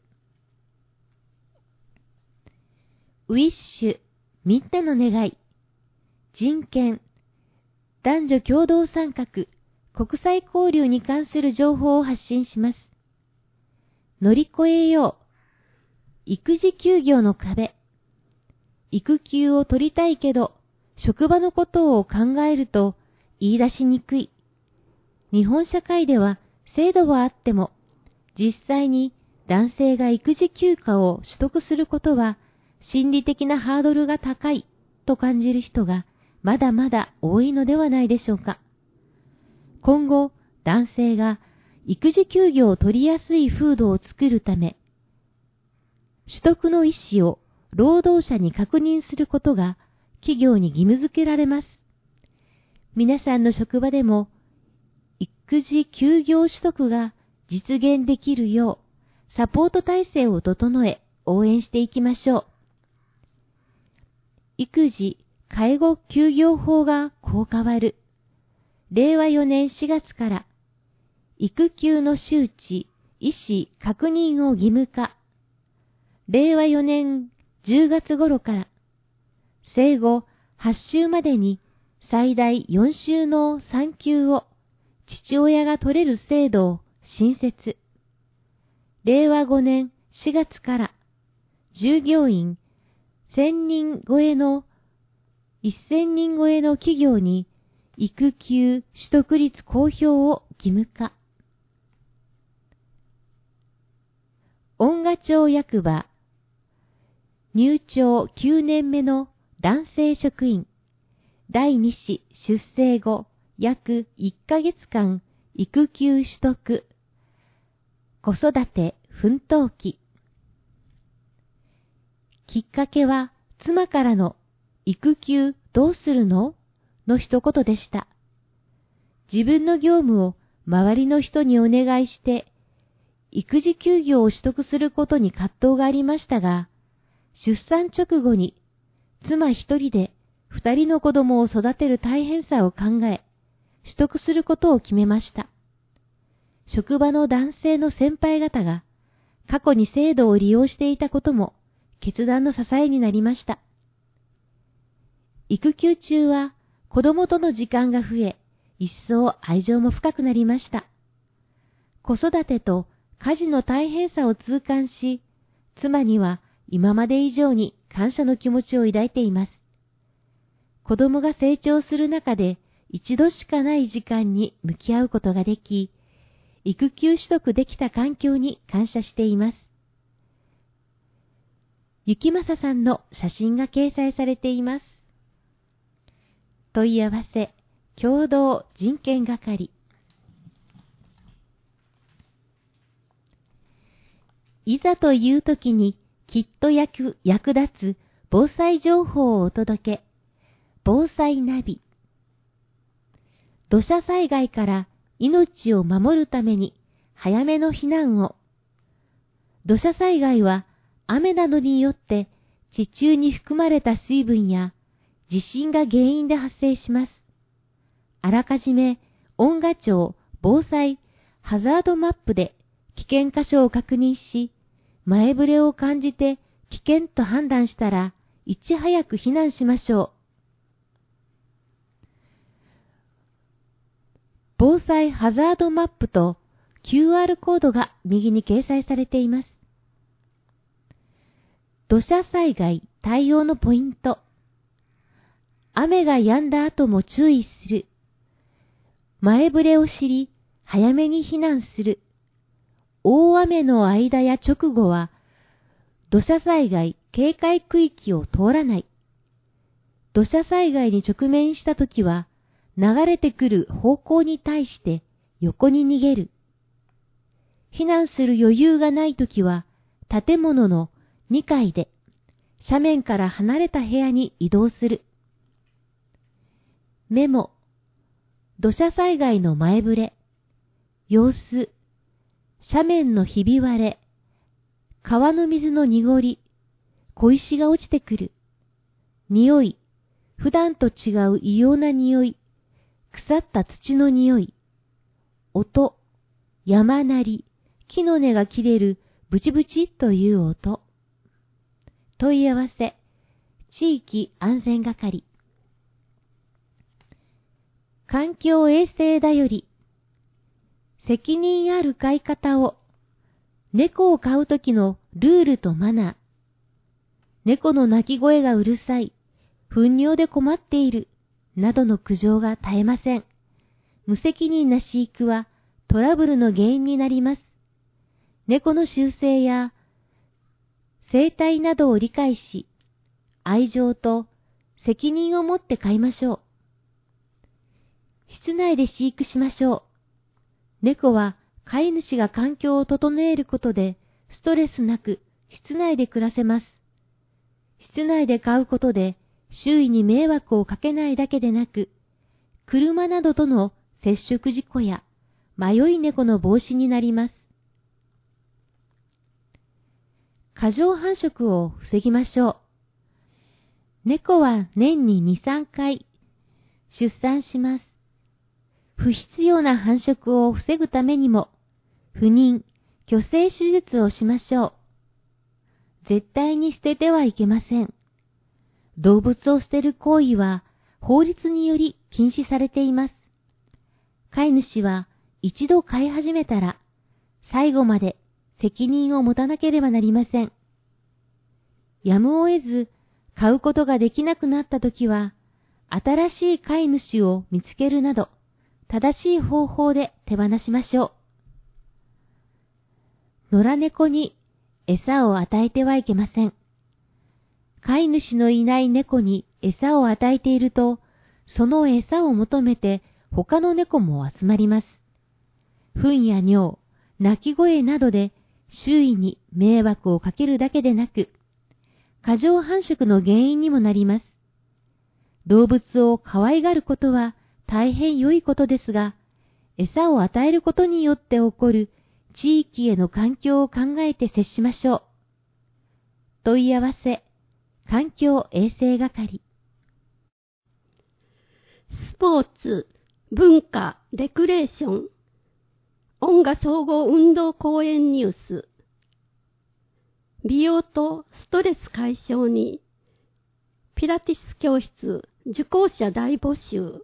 ウィッシュ、みんなの願い。人権、男女共同参画、国際交流に関する情報を発信します。乗り越えよう。育児休業の壁。育休を取りたいけど、職場のことを考えると言い出しにくい。日本社会では制度はあっても、実際に男性が育児休暇を取得することは心理的なハードルが高いと感じる人がまだまだ多いのではないでしょうか。今後、男性が育児休業を取りやすい風土を作るため、取得の意思を労働者に確認することが企業に義務付けられます。皆さんの職場でも、育児休業取得が実現できるよう、サポート体制を整え、応援していきましょう。育児・介護休業法がこう変わる。れいわよねんしがつから、育休の周知、意思確認を義務化。れいわよねんじゅうがつ頃から、生後はっしゅうまでに最大よんしゅうの産休を父親が取れる制度を新設。れいわごねんしがつから従業員せんにん超えのせんにん超えの企業に育休取得率公表を義務化。恩賀町役場入庁きゅうねんめの男性職員だいに子出生後約いっかげつかん育休取得子育て奮闘期。きっかけは妻からの育休どうするのの一言でした。自分の業務を周りの人にお願いして育児休業を取得することに葛藤がありましたが、出産直後に妻一人で二人の子供を育てる大変さを考え、取得することを決めました。職場の男性の先輩方が過去に制度を利用していたことも決断の支えになりました。育休中は子供との時間が増え、一層愛情も深くなりました。子育てと家事の大変さを痛感し、妻には今まで以上に感謝の気持ちを抱いています。子供が成長する中で一度しかない時間に向き合うことができ、育休取得できた環境に感謝しています。ゆきまささんの写真が掲載されています。 問い合わせ共同人権係。いざという時にきっと役役立つ防災情報をお届け。防災ナビ。土砂災害から命を守るために早めの避難を。土砂災害は雨などによって地中に含まれた水分や地震が原因で発生します。あらかじめ音賀町防災ハザードマップで危険箇所を確認し、前触れを感じて危険と判断したらいち早く避難しましょう。防災ハザードマップと キューアール コードが右に掲載されています。土砂災害対応のポイント。雨が止んだ後も注意する。前触れを知り、早めに避難する。大雨の間や直後は、土砂災害警戒区域を通らない。土砂災害に直面したときは、流れてくる方向に対して横に逃げる。避難する余裕がないときは、建物のにかいで斜面から離れた部屋に移動する。メモ。土砂災害の前触れ。様子。斜面のひび割れ。川の水の濁り。小石が落ちてくる。匂い。普段と違う異様な匂い。腐った土の匂い。音。山鳴り。木の根が切れるブチブチという音。問い合わせ。地域安全係。環境衛生だより。責任ある飼い方を。猫を飼うときのルールとマナー。猫の鳴き声がうるさい。糞尿で困っている。などの苦情が絶えません。無責任な飼育はトラブルの原因になります。猫の習性や生態などを理解し、愛情と責任を持って飼いましょう。室内で飼育しましょう。猫は飼い主が環境を整えることでストレスなく室内で暮らせます。室内で飼うことで周囲に迷惑をかけないだけでなく、車などとの接触事故や迷い猫の防止になります。過剰繁殖を防ぎましょう。猫は年にに、さんかい出産します。不必要な繁殖を防ぐためにも、不妊、去勢手術をしましょう。絶対に捨ててはいけません。動物を捨てる行為は法律により禁止されています。飼い主は一度飼い始めたら、最後まで責任を持たなければなりません。やむを得ず飼うことができなくなったときは、新しい飼い主を見つけるなど、正しい方法で手放しましょう。野良猫に餌を与えてはいけません。飼い主のいない猫に餌を与えていると、その餌を求めて他の猫も集まります。糞や尿、鳴き声などで周囲に迷惑をかけるだけでなく、過剰繁殖の原因にもなります。動物を可愛がることは大変良いことですが、餌を与えることによって起こる地域への環境を考えて接しましょう。問い合わせ、環境衛生係。 スポーツ、文化、レクレーション、音楽総合運動公園ニュース。美容とストレス解消に、ピラティス教室、受講者大募集。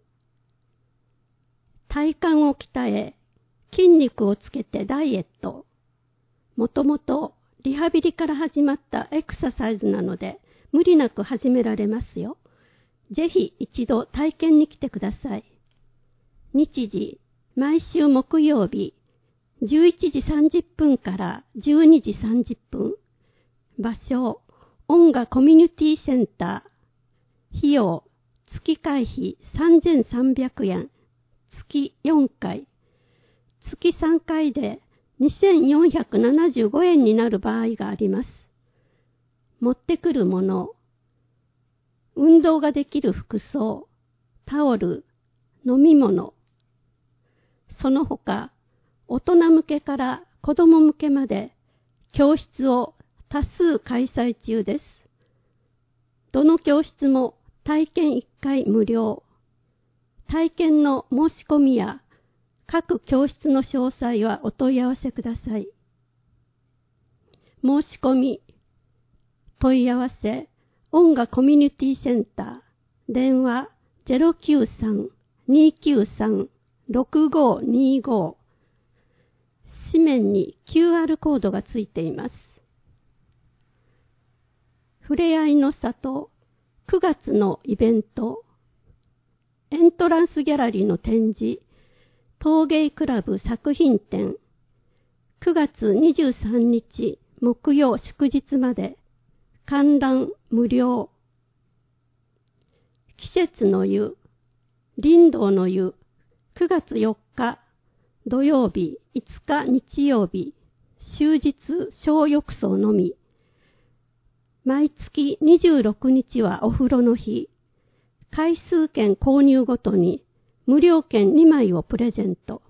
体幹を鍛え、筋肉をつけてダイエット。もともとリハビリから始まったエクササイズなので、無理なく始められますよ。ぜひ一度体験に来てください。日時、毎週木曜日、じゅういちじさんじゅっぷんからじゅうにじさんじゅっぷん。場所、音楽コミュニティセンター。費用、 月会費さんぜんさんびゃくえん、月よんかい、月さんかいでにせんよんひゃくななじゅうごえんになる場合があります。持ってくるもの、運動ができる服装、タオル、飲み物、その他、大人向けから子供向けまで教室を多数開催中です。どの教室も体験いっかい無料。体験の申し込みや各教室の詳細はお問い合わせください。申し込み、問い合わせ、音楽コミュニティセンター、電話 ゼロきゅうさん にきゅうさん ろくごにご。紙面に キューアール コードがついています。ふれあいの里くがつのイベント、エントランスギャラリーの展示、陶芸クラブ作品展、くがつにじゅうさんにち木曜祝日まで観覧無料。季節の湯、林道の湯、くがつよっか土曜日、いつか日曜日、終日小浴槽のみ。毎月にじゅうろくにちはお風呂の日。回数券購入ごとに無料券にまいをプレゼント。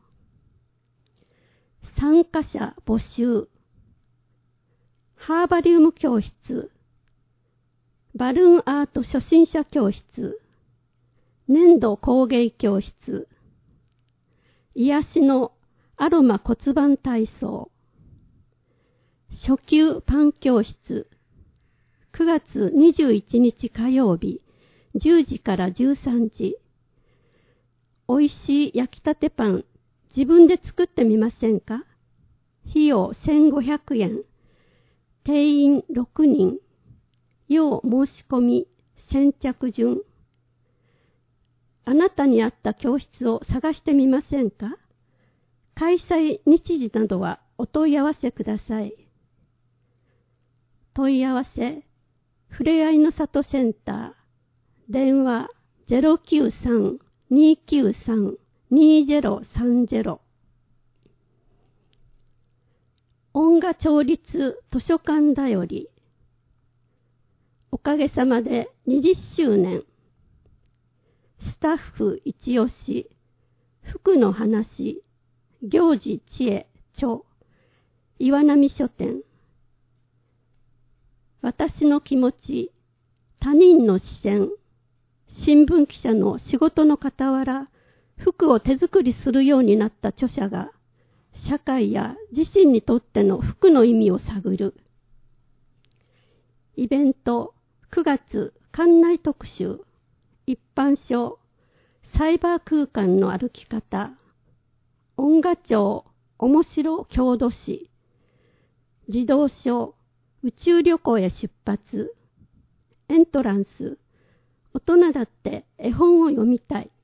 参加者募集。ハーバリウム教室。バルーンアート初心者教室。粘土工芸教室。癒しのアロマ骨盤体操。初級パン教室。くがつにじゅういちにち火曜日、じゅうじからじゅうさんじ。おいしい焼きたてパン、自分で作ってみませんか？費用せんごひゃくえん。定員ろくにん。要申し込み、先着順。あなたに合った教室を探してみませんか？開催日時などはお問い合わせください。問い合わせ、ふれあいの里センター、電話 ゼロきゅうさん にきゅうさん にゼロさんゼロ。音楽町立図書館だより、おかげさまでにじゅっしゅうねん。スタッフ一押し、福の話、行事知恵著、岩波書店。私の気持ち、他人の視線、新聞記者の仕事の傍ら、服を手作りするようになった著者が、社会や自身にとっての服の意味を探る。イベントくがつ館内特集、一般書、サイバー空間の歩き方、音楽町面白郷土史、児童書、宇宙旅行へ出発、エントランス、大人だって絵本を読みたい。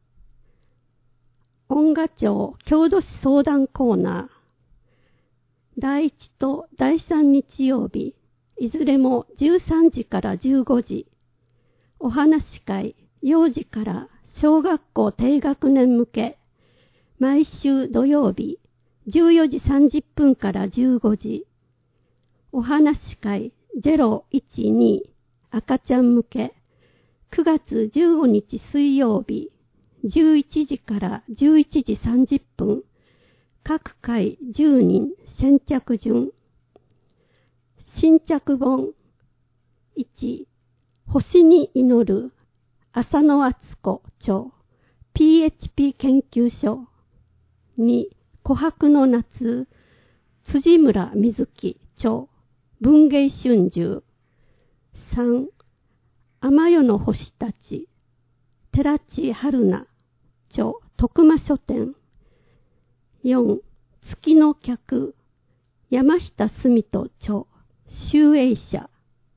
音楽町郷土史相談コーナー、だいいちとだいさん日曜日、いずれもじゅうさんじからじゅうごじ、お話し会、幼児から小学校低学年向け、毎週土曜日、じゅうよじさんじゅっぷんからじゅうごじ、お話し会ゼロいちに赤ちゃん向け、くがつじゅうごにち水曜日、じゅういちじからじゅういちじさんじゅっぷん、各回じゅうにん先着順。新着本いち、星に祈る浅野敦子著 ピーエイチピー 研究所。に、琥珀の夏辻村瑞希著文芸春秋。さん、天夜の星たち寺地春菜著徳間書店。よん、月の客山下澄人著集英社。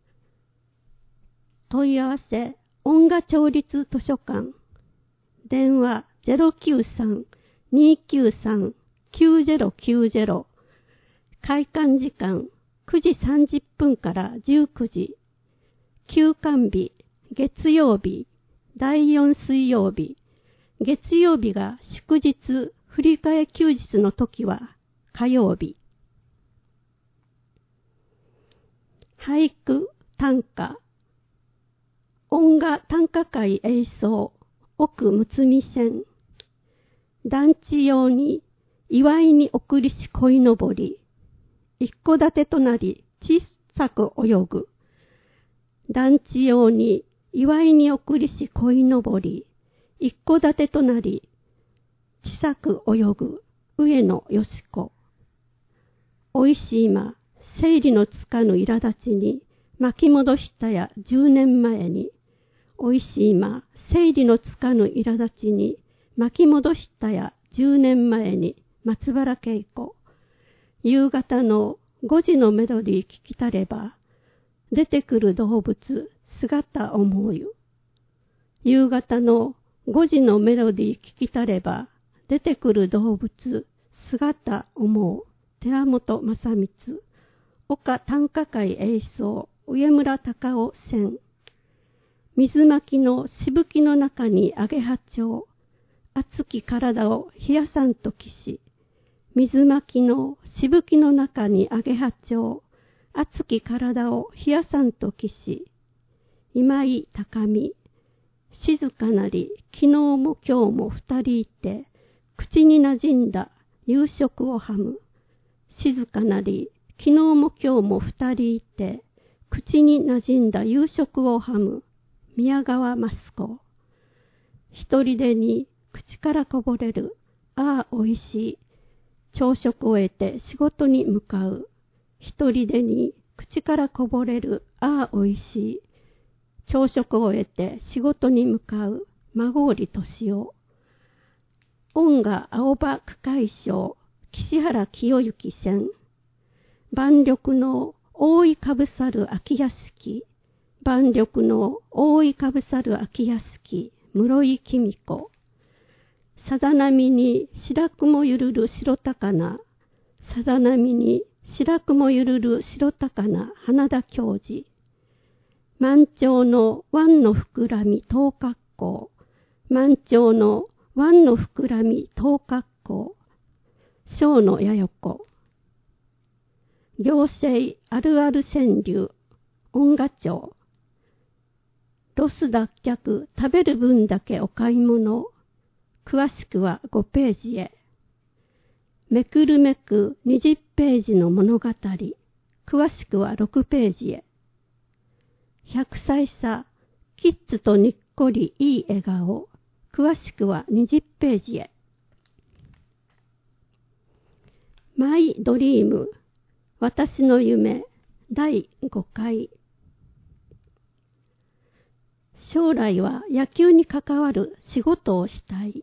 問い合わせ音楽町立図書館、電話 ゼロきゅうさん にきゅうさん きゅうゼロきゅうゼロ。開館時間くじさんじゅっぷんからじゅうくじ。休館日月曜日だいよん水曜日、月曜日が祝日、振り替え休日の時は火曜日。俳句、短歌。音楽短歌会演奏、奥むつみ線。団地用に祝いに送りし鯉のぼり。一戸建てとなり小さく泳ぐ。団地用に祝いに送りし鯉のぼり。一戸建てとなり小さく泳ぐ。上野よし子。おいしいま、整理のつかぬ苛立ちに巻き戻したや十年前に。おいしいま、整理のつかぬ苛立ちに巻き戻したや十年前に。松原恵子。夕方の五時のメロディー聞きたれば、出てくる動物、姿思うゆ。夕方の五時のメロディー聞きたれば、出てくる動物、姿思う。寺本正光。岡短歌会演奏、上村隆夫選。水巻きのしぶきの中にアゲハチョウ。熱き体を冷やさんときし。水巻きのしぶきの中にアゲハチョウ。熱き体を冷やさんときし。今井高見。静かなり、昨日も今日も二人いて、口に馴染んだ夕食をはむ。静かなり、昨日も今日も二人いて、口に馴染んだ夕食をはむ。宮川マスコ。一人でに口からこぼれる。ああ、おいしい。朝食を終えて仕事に向かう。一人でに口からこぼれる。ああ、おいしい。朝食を終えて仕事に向かう。孫織敏夫。音楽青葉区会賞。岸原清之選。万緑の覆いかぶさる秋屋敷。万緑の覆いかぶさる秋屋敷。室井公子。さざ波に白雲ゆるる白高菜。さざ波に白雲ゆるる白高菜。花田教授。満潮の湾の膨らみ東角港。満潮の湾の膨らみ東角港。小野やよこ。行政あるある川柳。音楽庁。ロス脱却、食べる分だけお買い物。詳しくはごページへ。めくるめくにじゅっページの物語。詳しくはろくページへ。ひゃくさい差、キッズとにっこりいい笑顔。詳しくはにじゅっページへ。マイドリーム、私の夢、だいごかい。将来は野球に関わる仕事をしたい。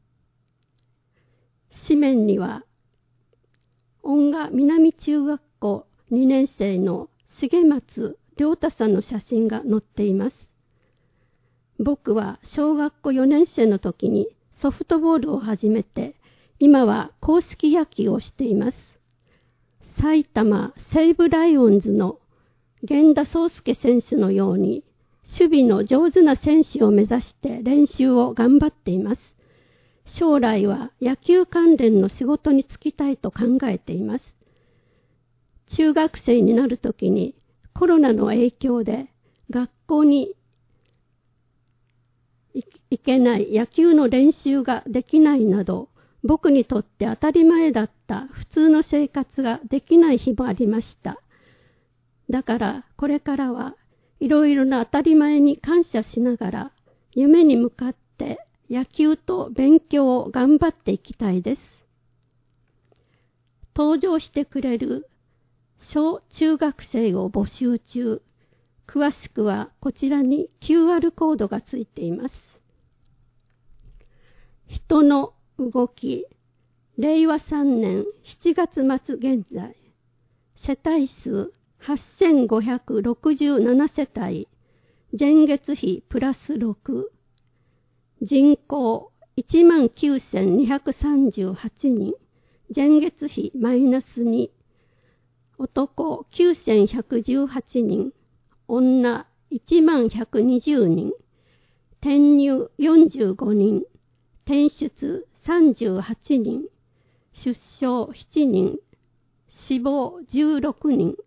紙面には、音楽南中学校にねん生の重松亮太さんの写真が載っています。僕は小学校よねん生の時にソフトボールを始めて、今は硬式野球をしています。埼玉西武ライオンズの源田壮介選手のように、守備の上手な選手を目指して練習を頑張っています。将来は野球関連の仕事に就きたいと考えています。中学生になるときにコロナの影響で学校に行けない野球の練習ができないなど、僕にとって当たり前だった普通の生活ができない日もありました。だからこれからはいろいろな当たり前に感謝しながら夢に向かって野球と勉強を頑張っていきたいです。登場してくれる小中学生を募集中。詳しくはこちらに キューアール コードがついています。人の動き、れいわさんねんしちがつ末現在、世帯数はっせんごひゃくろくじゅうなな世帯、前月比プラスろく、人口いちまんきゅうせんにひゃくさんじゅうはちにん、前月比マイナスに、男きゅうせんひゃくじゅうはちにん、女いちまんひゃくにじゅうにん、 転入よんじゅうごにん、転出さんじゅうはちにん、出生しちにん、死亡じゅうろくにん、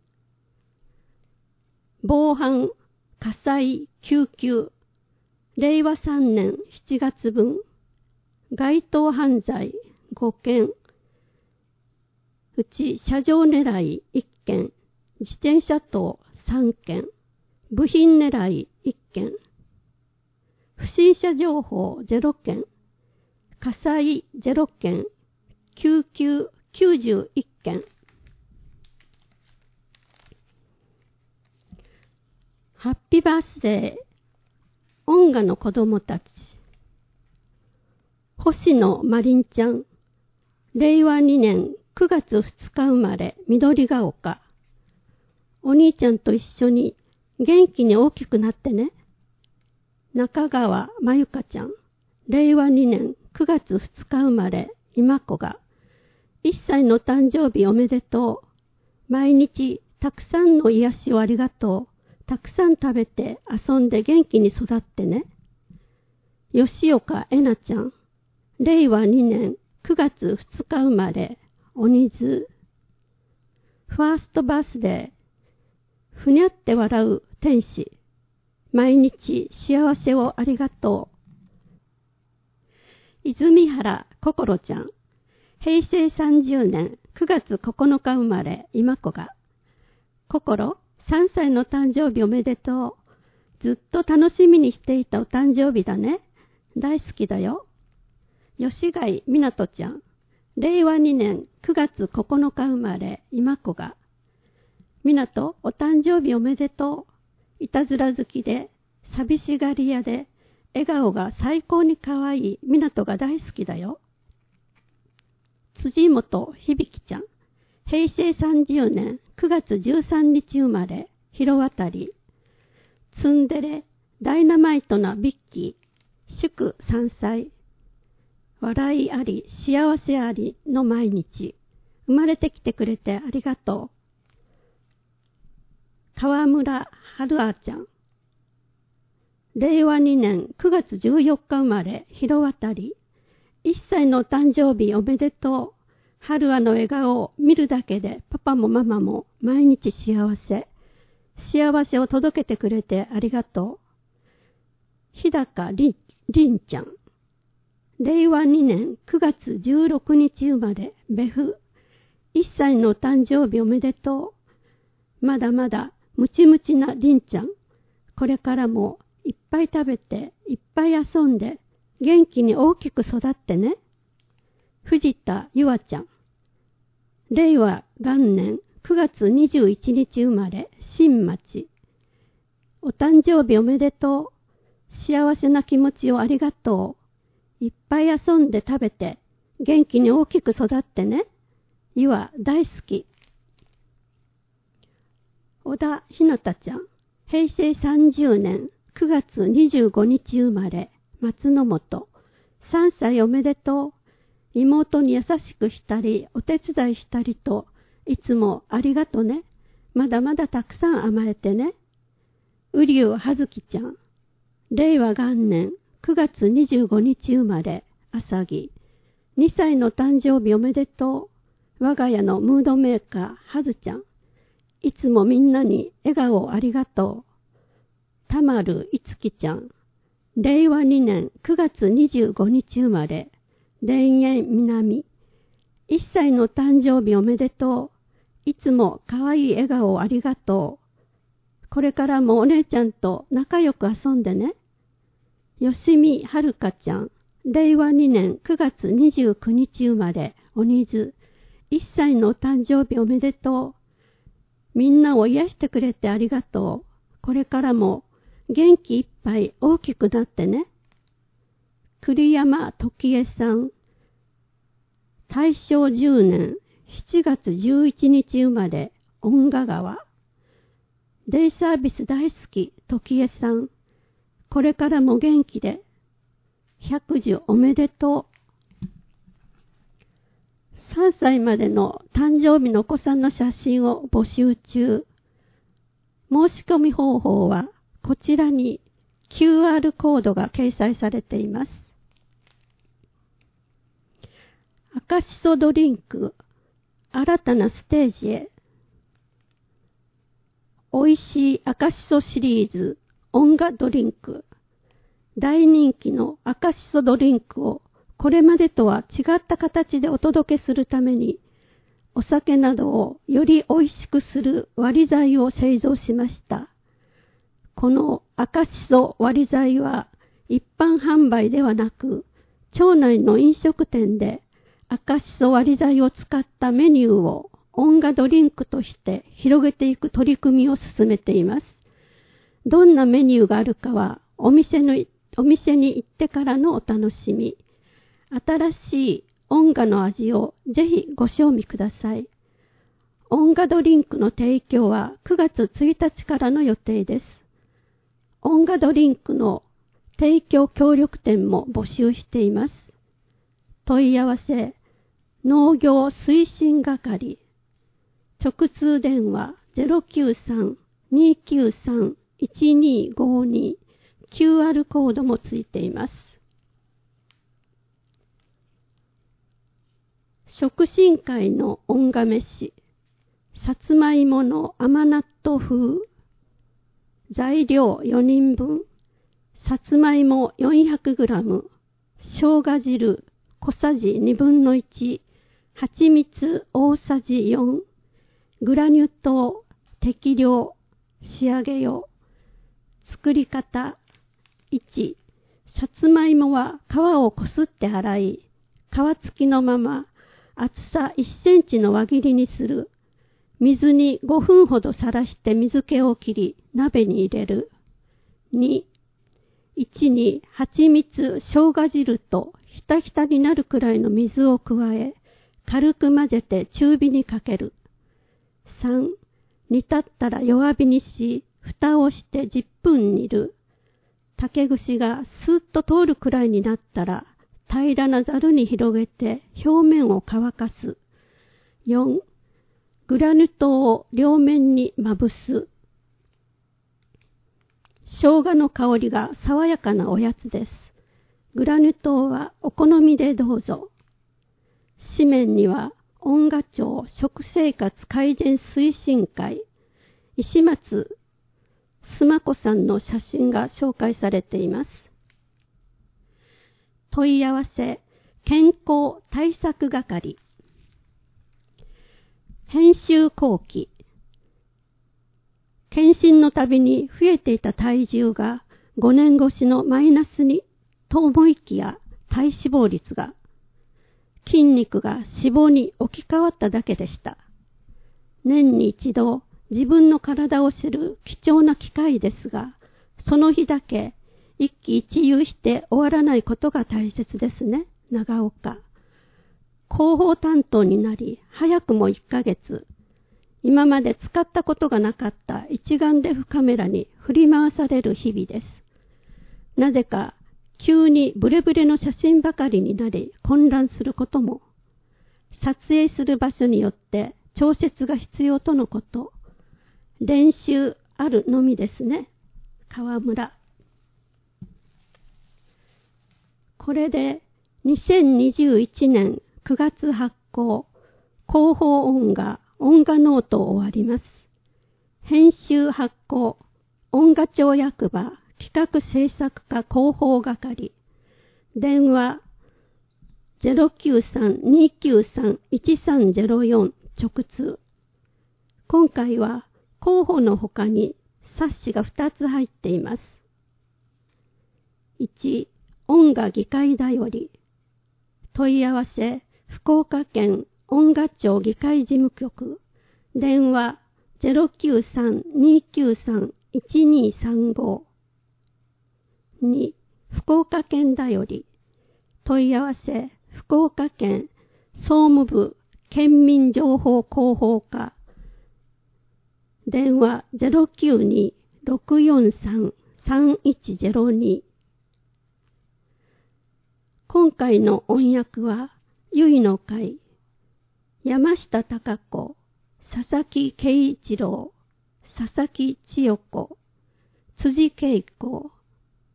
防犯、火災、救急、れいわさんねんしちがつぶん、街頭犯罪ごけん、うち車上狙いいっけん、自転車盗さんけん、部品狙いいっけん、不審者情報ゼロけん、火災ゼロけん、救急きゅうじゅういっけん。ハッピーバースデー、音楽の子供たち。星野まりんちゃん、れいわにねんくがつふつか生まれ、緑が丘。お兄ちゃんと一緒に元気に大きくなってね。中川まゆかちゃん、れいわにねんくがつふつか生まれ、今子が。いっさいの誕生日おめでとう。毎日たくさんの癒しをありがとう。たくさん食べて遊んで元気に育ってね。吉岡えなちゃん、れいわにねんくがつふつか生まれ、鬼津。ファーストバースデー、ふにゃって笑う天使。毎日幸せをありがとう。泉原心ちゃん、へいせいさんじゅうねんくがつここのか生まれ、今子が。心、さんさいの誕生日おめでとう。ずっと楽しみにしていたお誕生日だね。大好きだよ。吉貝みなとちゃん、れいわにねんくがつここのか生まれ、今子が。みなと、お誕生日おめでとう。いたずら好きで、寂しがり屋で、笑顔が最高に可愛いみなとが大好きだよ。辻本響ちゃん、へいせいさんじゅうねんくがつじゅうさんにち生まれ、広渡り。ツンデレ、ダイナマイトなビッキー、祝さんさい。笑いあり、幸せありの毎日。生まれてきてくれてありがとう。川村春あちゃん、れいわにねんくがつじゅうよっか生まれ、広渡り。いっさいの誕生日おめでとう。春あの笑顔を見るだけでパパもママも毎日幸せ。幸せを届けてくれてありがとう。日高りん、りんちゃん。れいわにねんくがつじゅうろくにち生まれ、べふ。いっさいの誕生日おめでとう。まだまだムチムチなりんちゃん。これからもいっぱい食べて、いっぱい遊んで、元気に大きく育ってね。藤田ゆあちゃん。れいわがんねんくがつにじゅういちにち生まれ、新町。お誕生日おめでとう。幸せな気持ちをありがとう。いっぱい遊んで食べて、元気に大きく育ってね。ゆあ大好き。小田ひなたちゃん。へいせいさんじゅうねんくがつにじゅうごにち生まれ、松の本。さんさいおめでとう。妹に優しくしたり、お手伝いしたりと、いつもありがとね。まだまだたくさん甘えてね。うりゅうはずきちゃん。れいわがんねんくがつにじゅうごにち生まれ、あさぎ。にさいの誕生日おめでとう。我が家のムードメーカー、はずちゃん。いつもみんなに笑顔をありがとう。たまるいつきちゃん。れいわにねんくがつにじゅうごにち生まれ、田園南。いっさいの誕生日おめでとう。いつもかわいい笑顔をありがとう。これからもお姉ちゃんと仲良く遊んでね。よしみはるかちゃん。れいわにねんくがつにじゅうくにち生まれ、鬼津。いっさいの誕生日おめでとう。みんなを癒してくれてありがとう。これからも元気いっぱい大きくなってね。栗山時江さん。大正じゅうねんしちがつじゅういちにち生まれ、恩賀川。デイサービス大好き、時江さん。これからも元気で。百寿おめでとう。さんさいまでの誕生日のお子さんの写真を募集中。申し込み方法はこちらにキューアール コードが掲載されています。赤しそドリンク、新たなステージへ。おいしい赤しそシリーズ、音楽ドリンク。大人気の赤しそドリンクをこれまでとは違った形でお届けするために、お酒などをより美味しくする割り剤を製造しました。この赤しそ割り剤は一般販売ではなく、町内の飲食店で赤しそ割り剤を使ったメニューを音楽ドリンクとして広げていく取り組みを進めています。どんなメニューがあるかはお店の、お店に行ってからのお楽しみ。新しい音楽の味をぜひご賞味ください。音楽ドリンクの提供はくがつついたちからの予定です。音楽ドリンクの提供協力店も募集しています。問い合わせ、農業推進係、直通電話 ゼロきゅうさん にきゅうさん いちにごに、キューアール コードもついています。食進会の音楽飯、さつまいもの甘納豆風、材料よにんぶん、さつまいも よんひゃくグラム、生姜汁小さじにぶんのいち、はちみつ大さじよん、グラニュ糖適量、仕上げよ。作り方いち、さつまいもは皮をこすって洗い、皮付きのまま厚さいっセンチの輪切りにする。水にごふんほどさらして水気を切り、鍋に入れる。に、いちに蜂蜜、生姜汁とひたひたになるくらいの水を加え、軽く混ぜて中火にかける。さん、煮立ったら弱火にし、蓋をしてじゅっぷん煮る。竹串がスーッと通るくらいになったら、平らなざるに広げて表面を乾かす。よん、グラニュ糖を両面にまぶす。生姜の香りが爽やかなおやつです。グラニュ糖はお好みでどうぞ。紙面には音楽町食生活改善推進会石松須磨子さんの写真が紹介されています。問い合わせ、健康対策係。編集後期。検診のたびに増えていた体重がごねん越しのマイナスにと思いきや体脂肪率が筋肉が脂肪に置き換わっただけでした。年に一度自分の体を知る貴重な機会ですが、その日だけ一喜一憂して終わらないことが大切ですね。長岡。広報担当になり、早くもいっかげつ。今まで使ったことがなかった一眼レフカメラに振り回される日々です。なぜか急にブレブレの写真ばかりになり混乱することも。撮影する場所によって調節が必要とのこと。練習あるのみですね。川村。これでにせんにじゅういちねんくがつ発行、広報音画、音画ノートを終わります。編集発行、音画町役場、企画制作課広報係、電話 ゼロきゅうさん にきゅうさん いちさんゼロよん 直通。今回は広報の他に冊子がふたつ入っています。いち、音画議会だより。問い合わせ、福岡県音画町議会事務局。電話 ゼロきゅうさん にきゅうさん いちにさんご。に、福岡県だより。問い合わせ、福岡県総務部県民情報広報課。電話 ゼロきゅうに ろくよんさん さんいちゼロに。今回の音訳は、ゆいの会、山下孝子、佐々木圭一郎、佐々木千代子、辻恵子、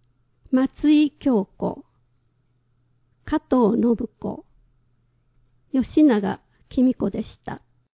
松井京子、加藤信子、吉永公子でした。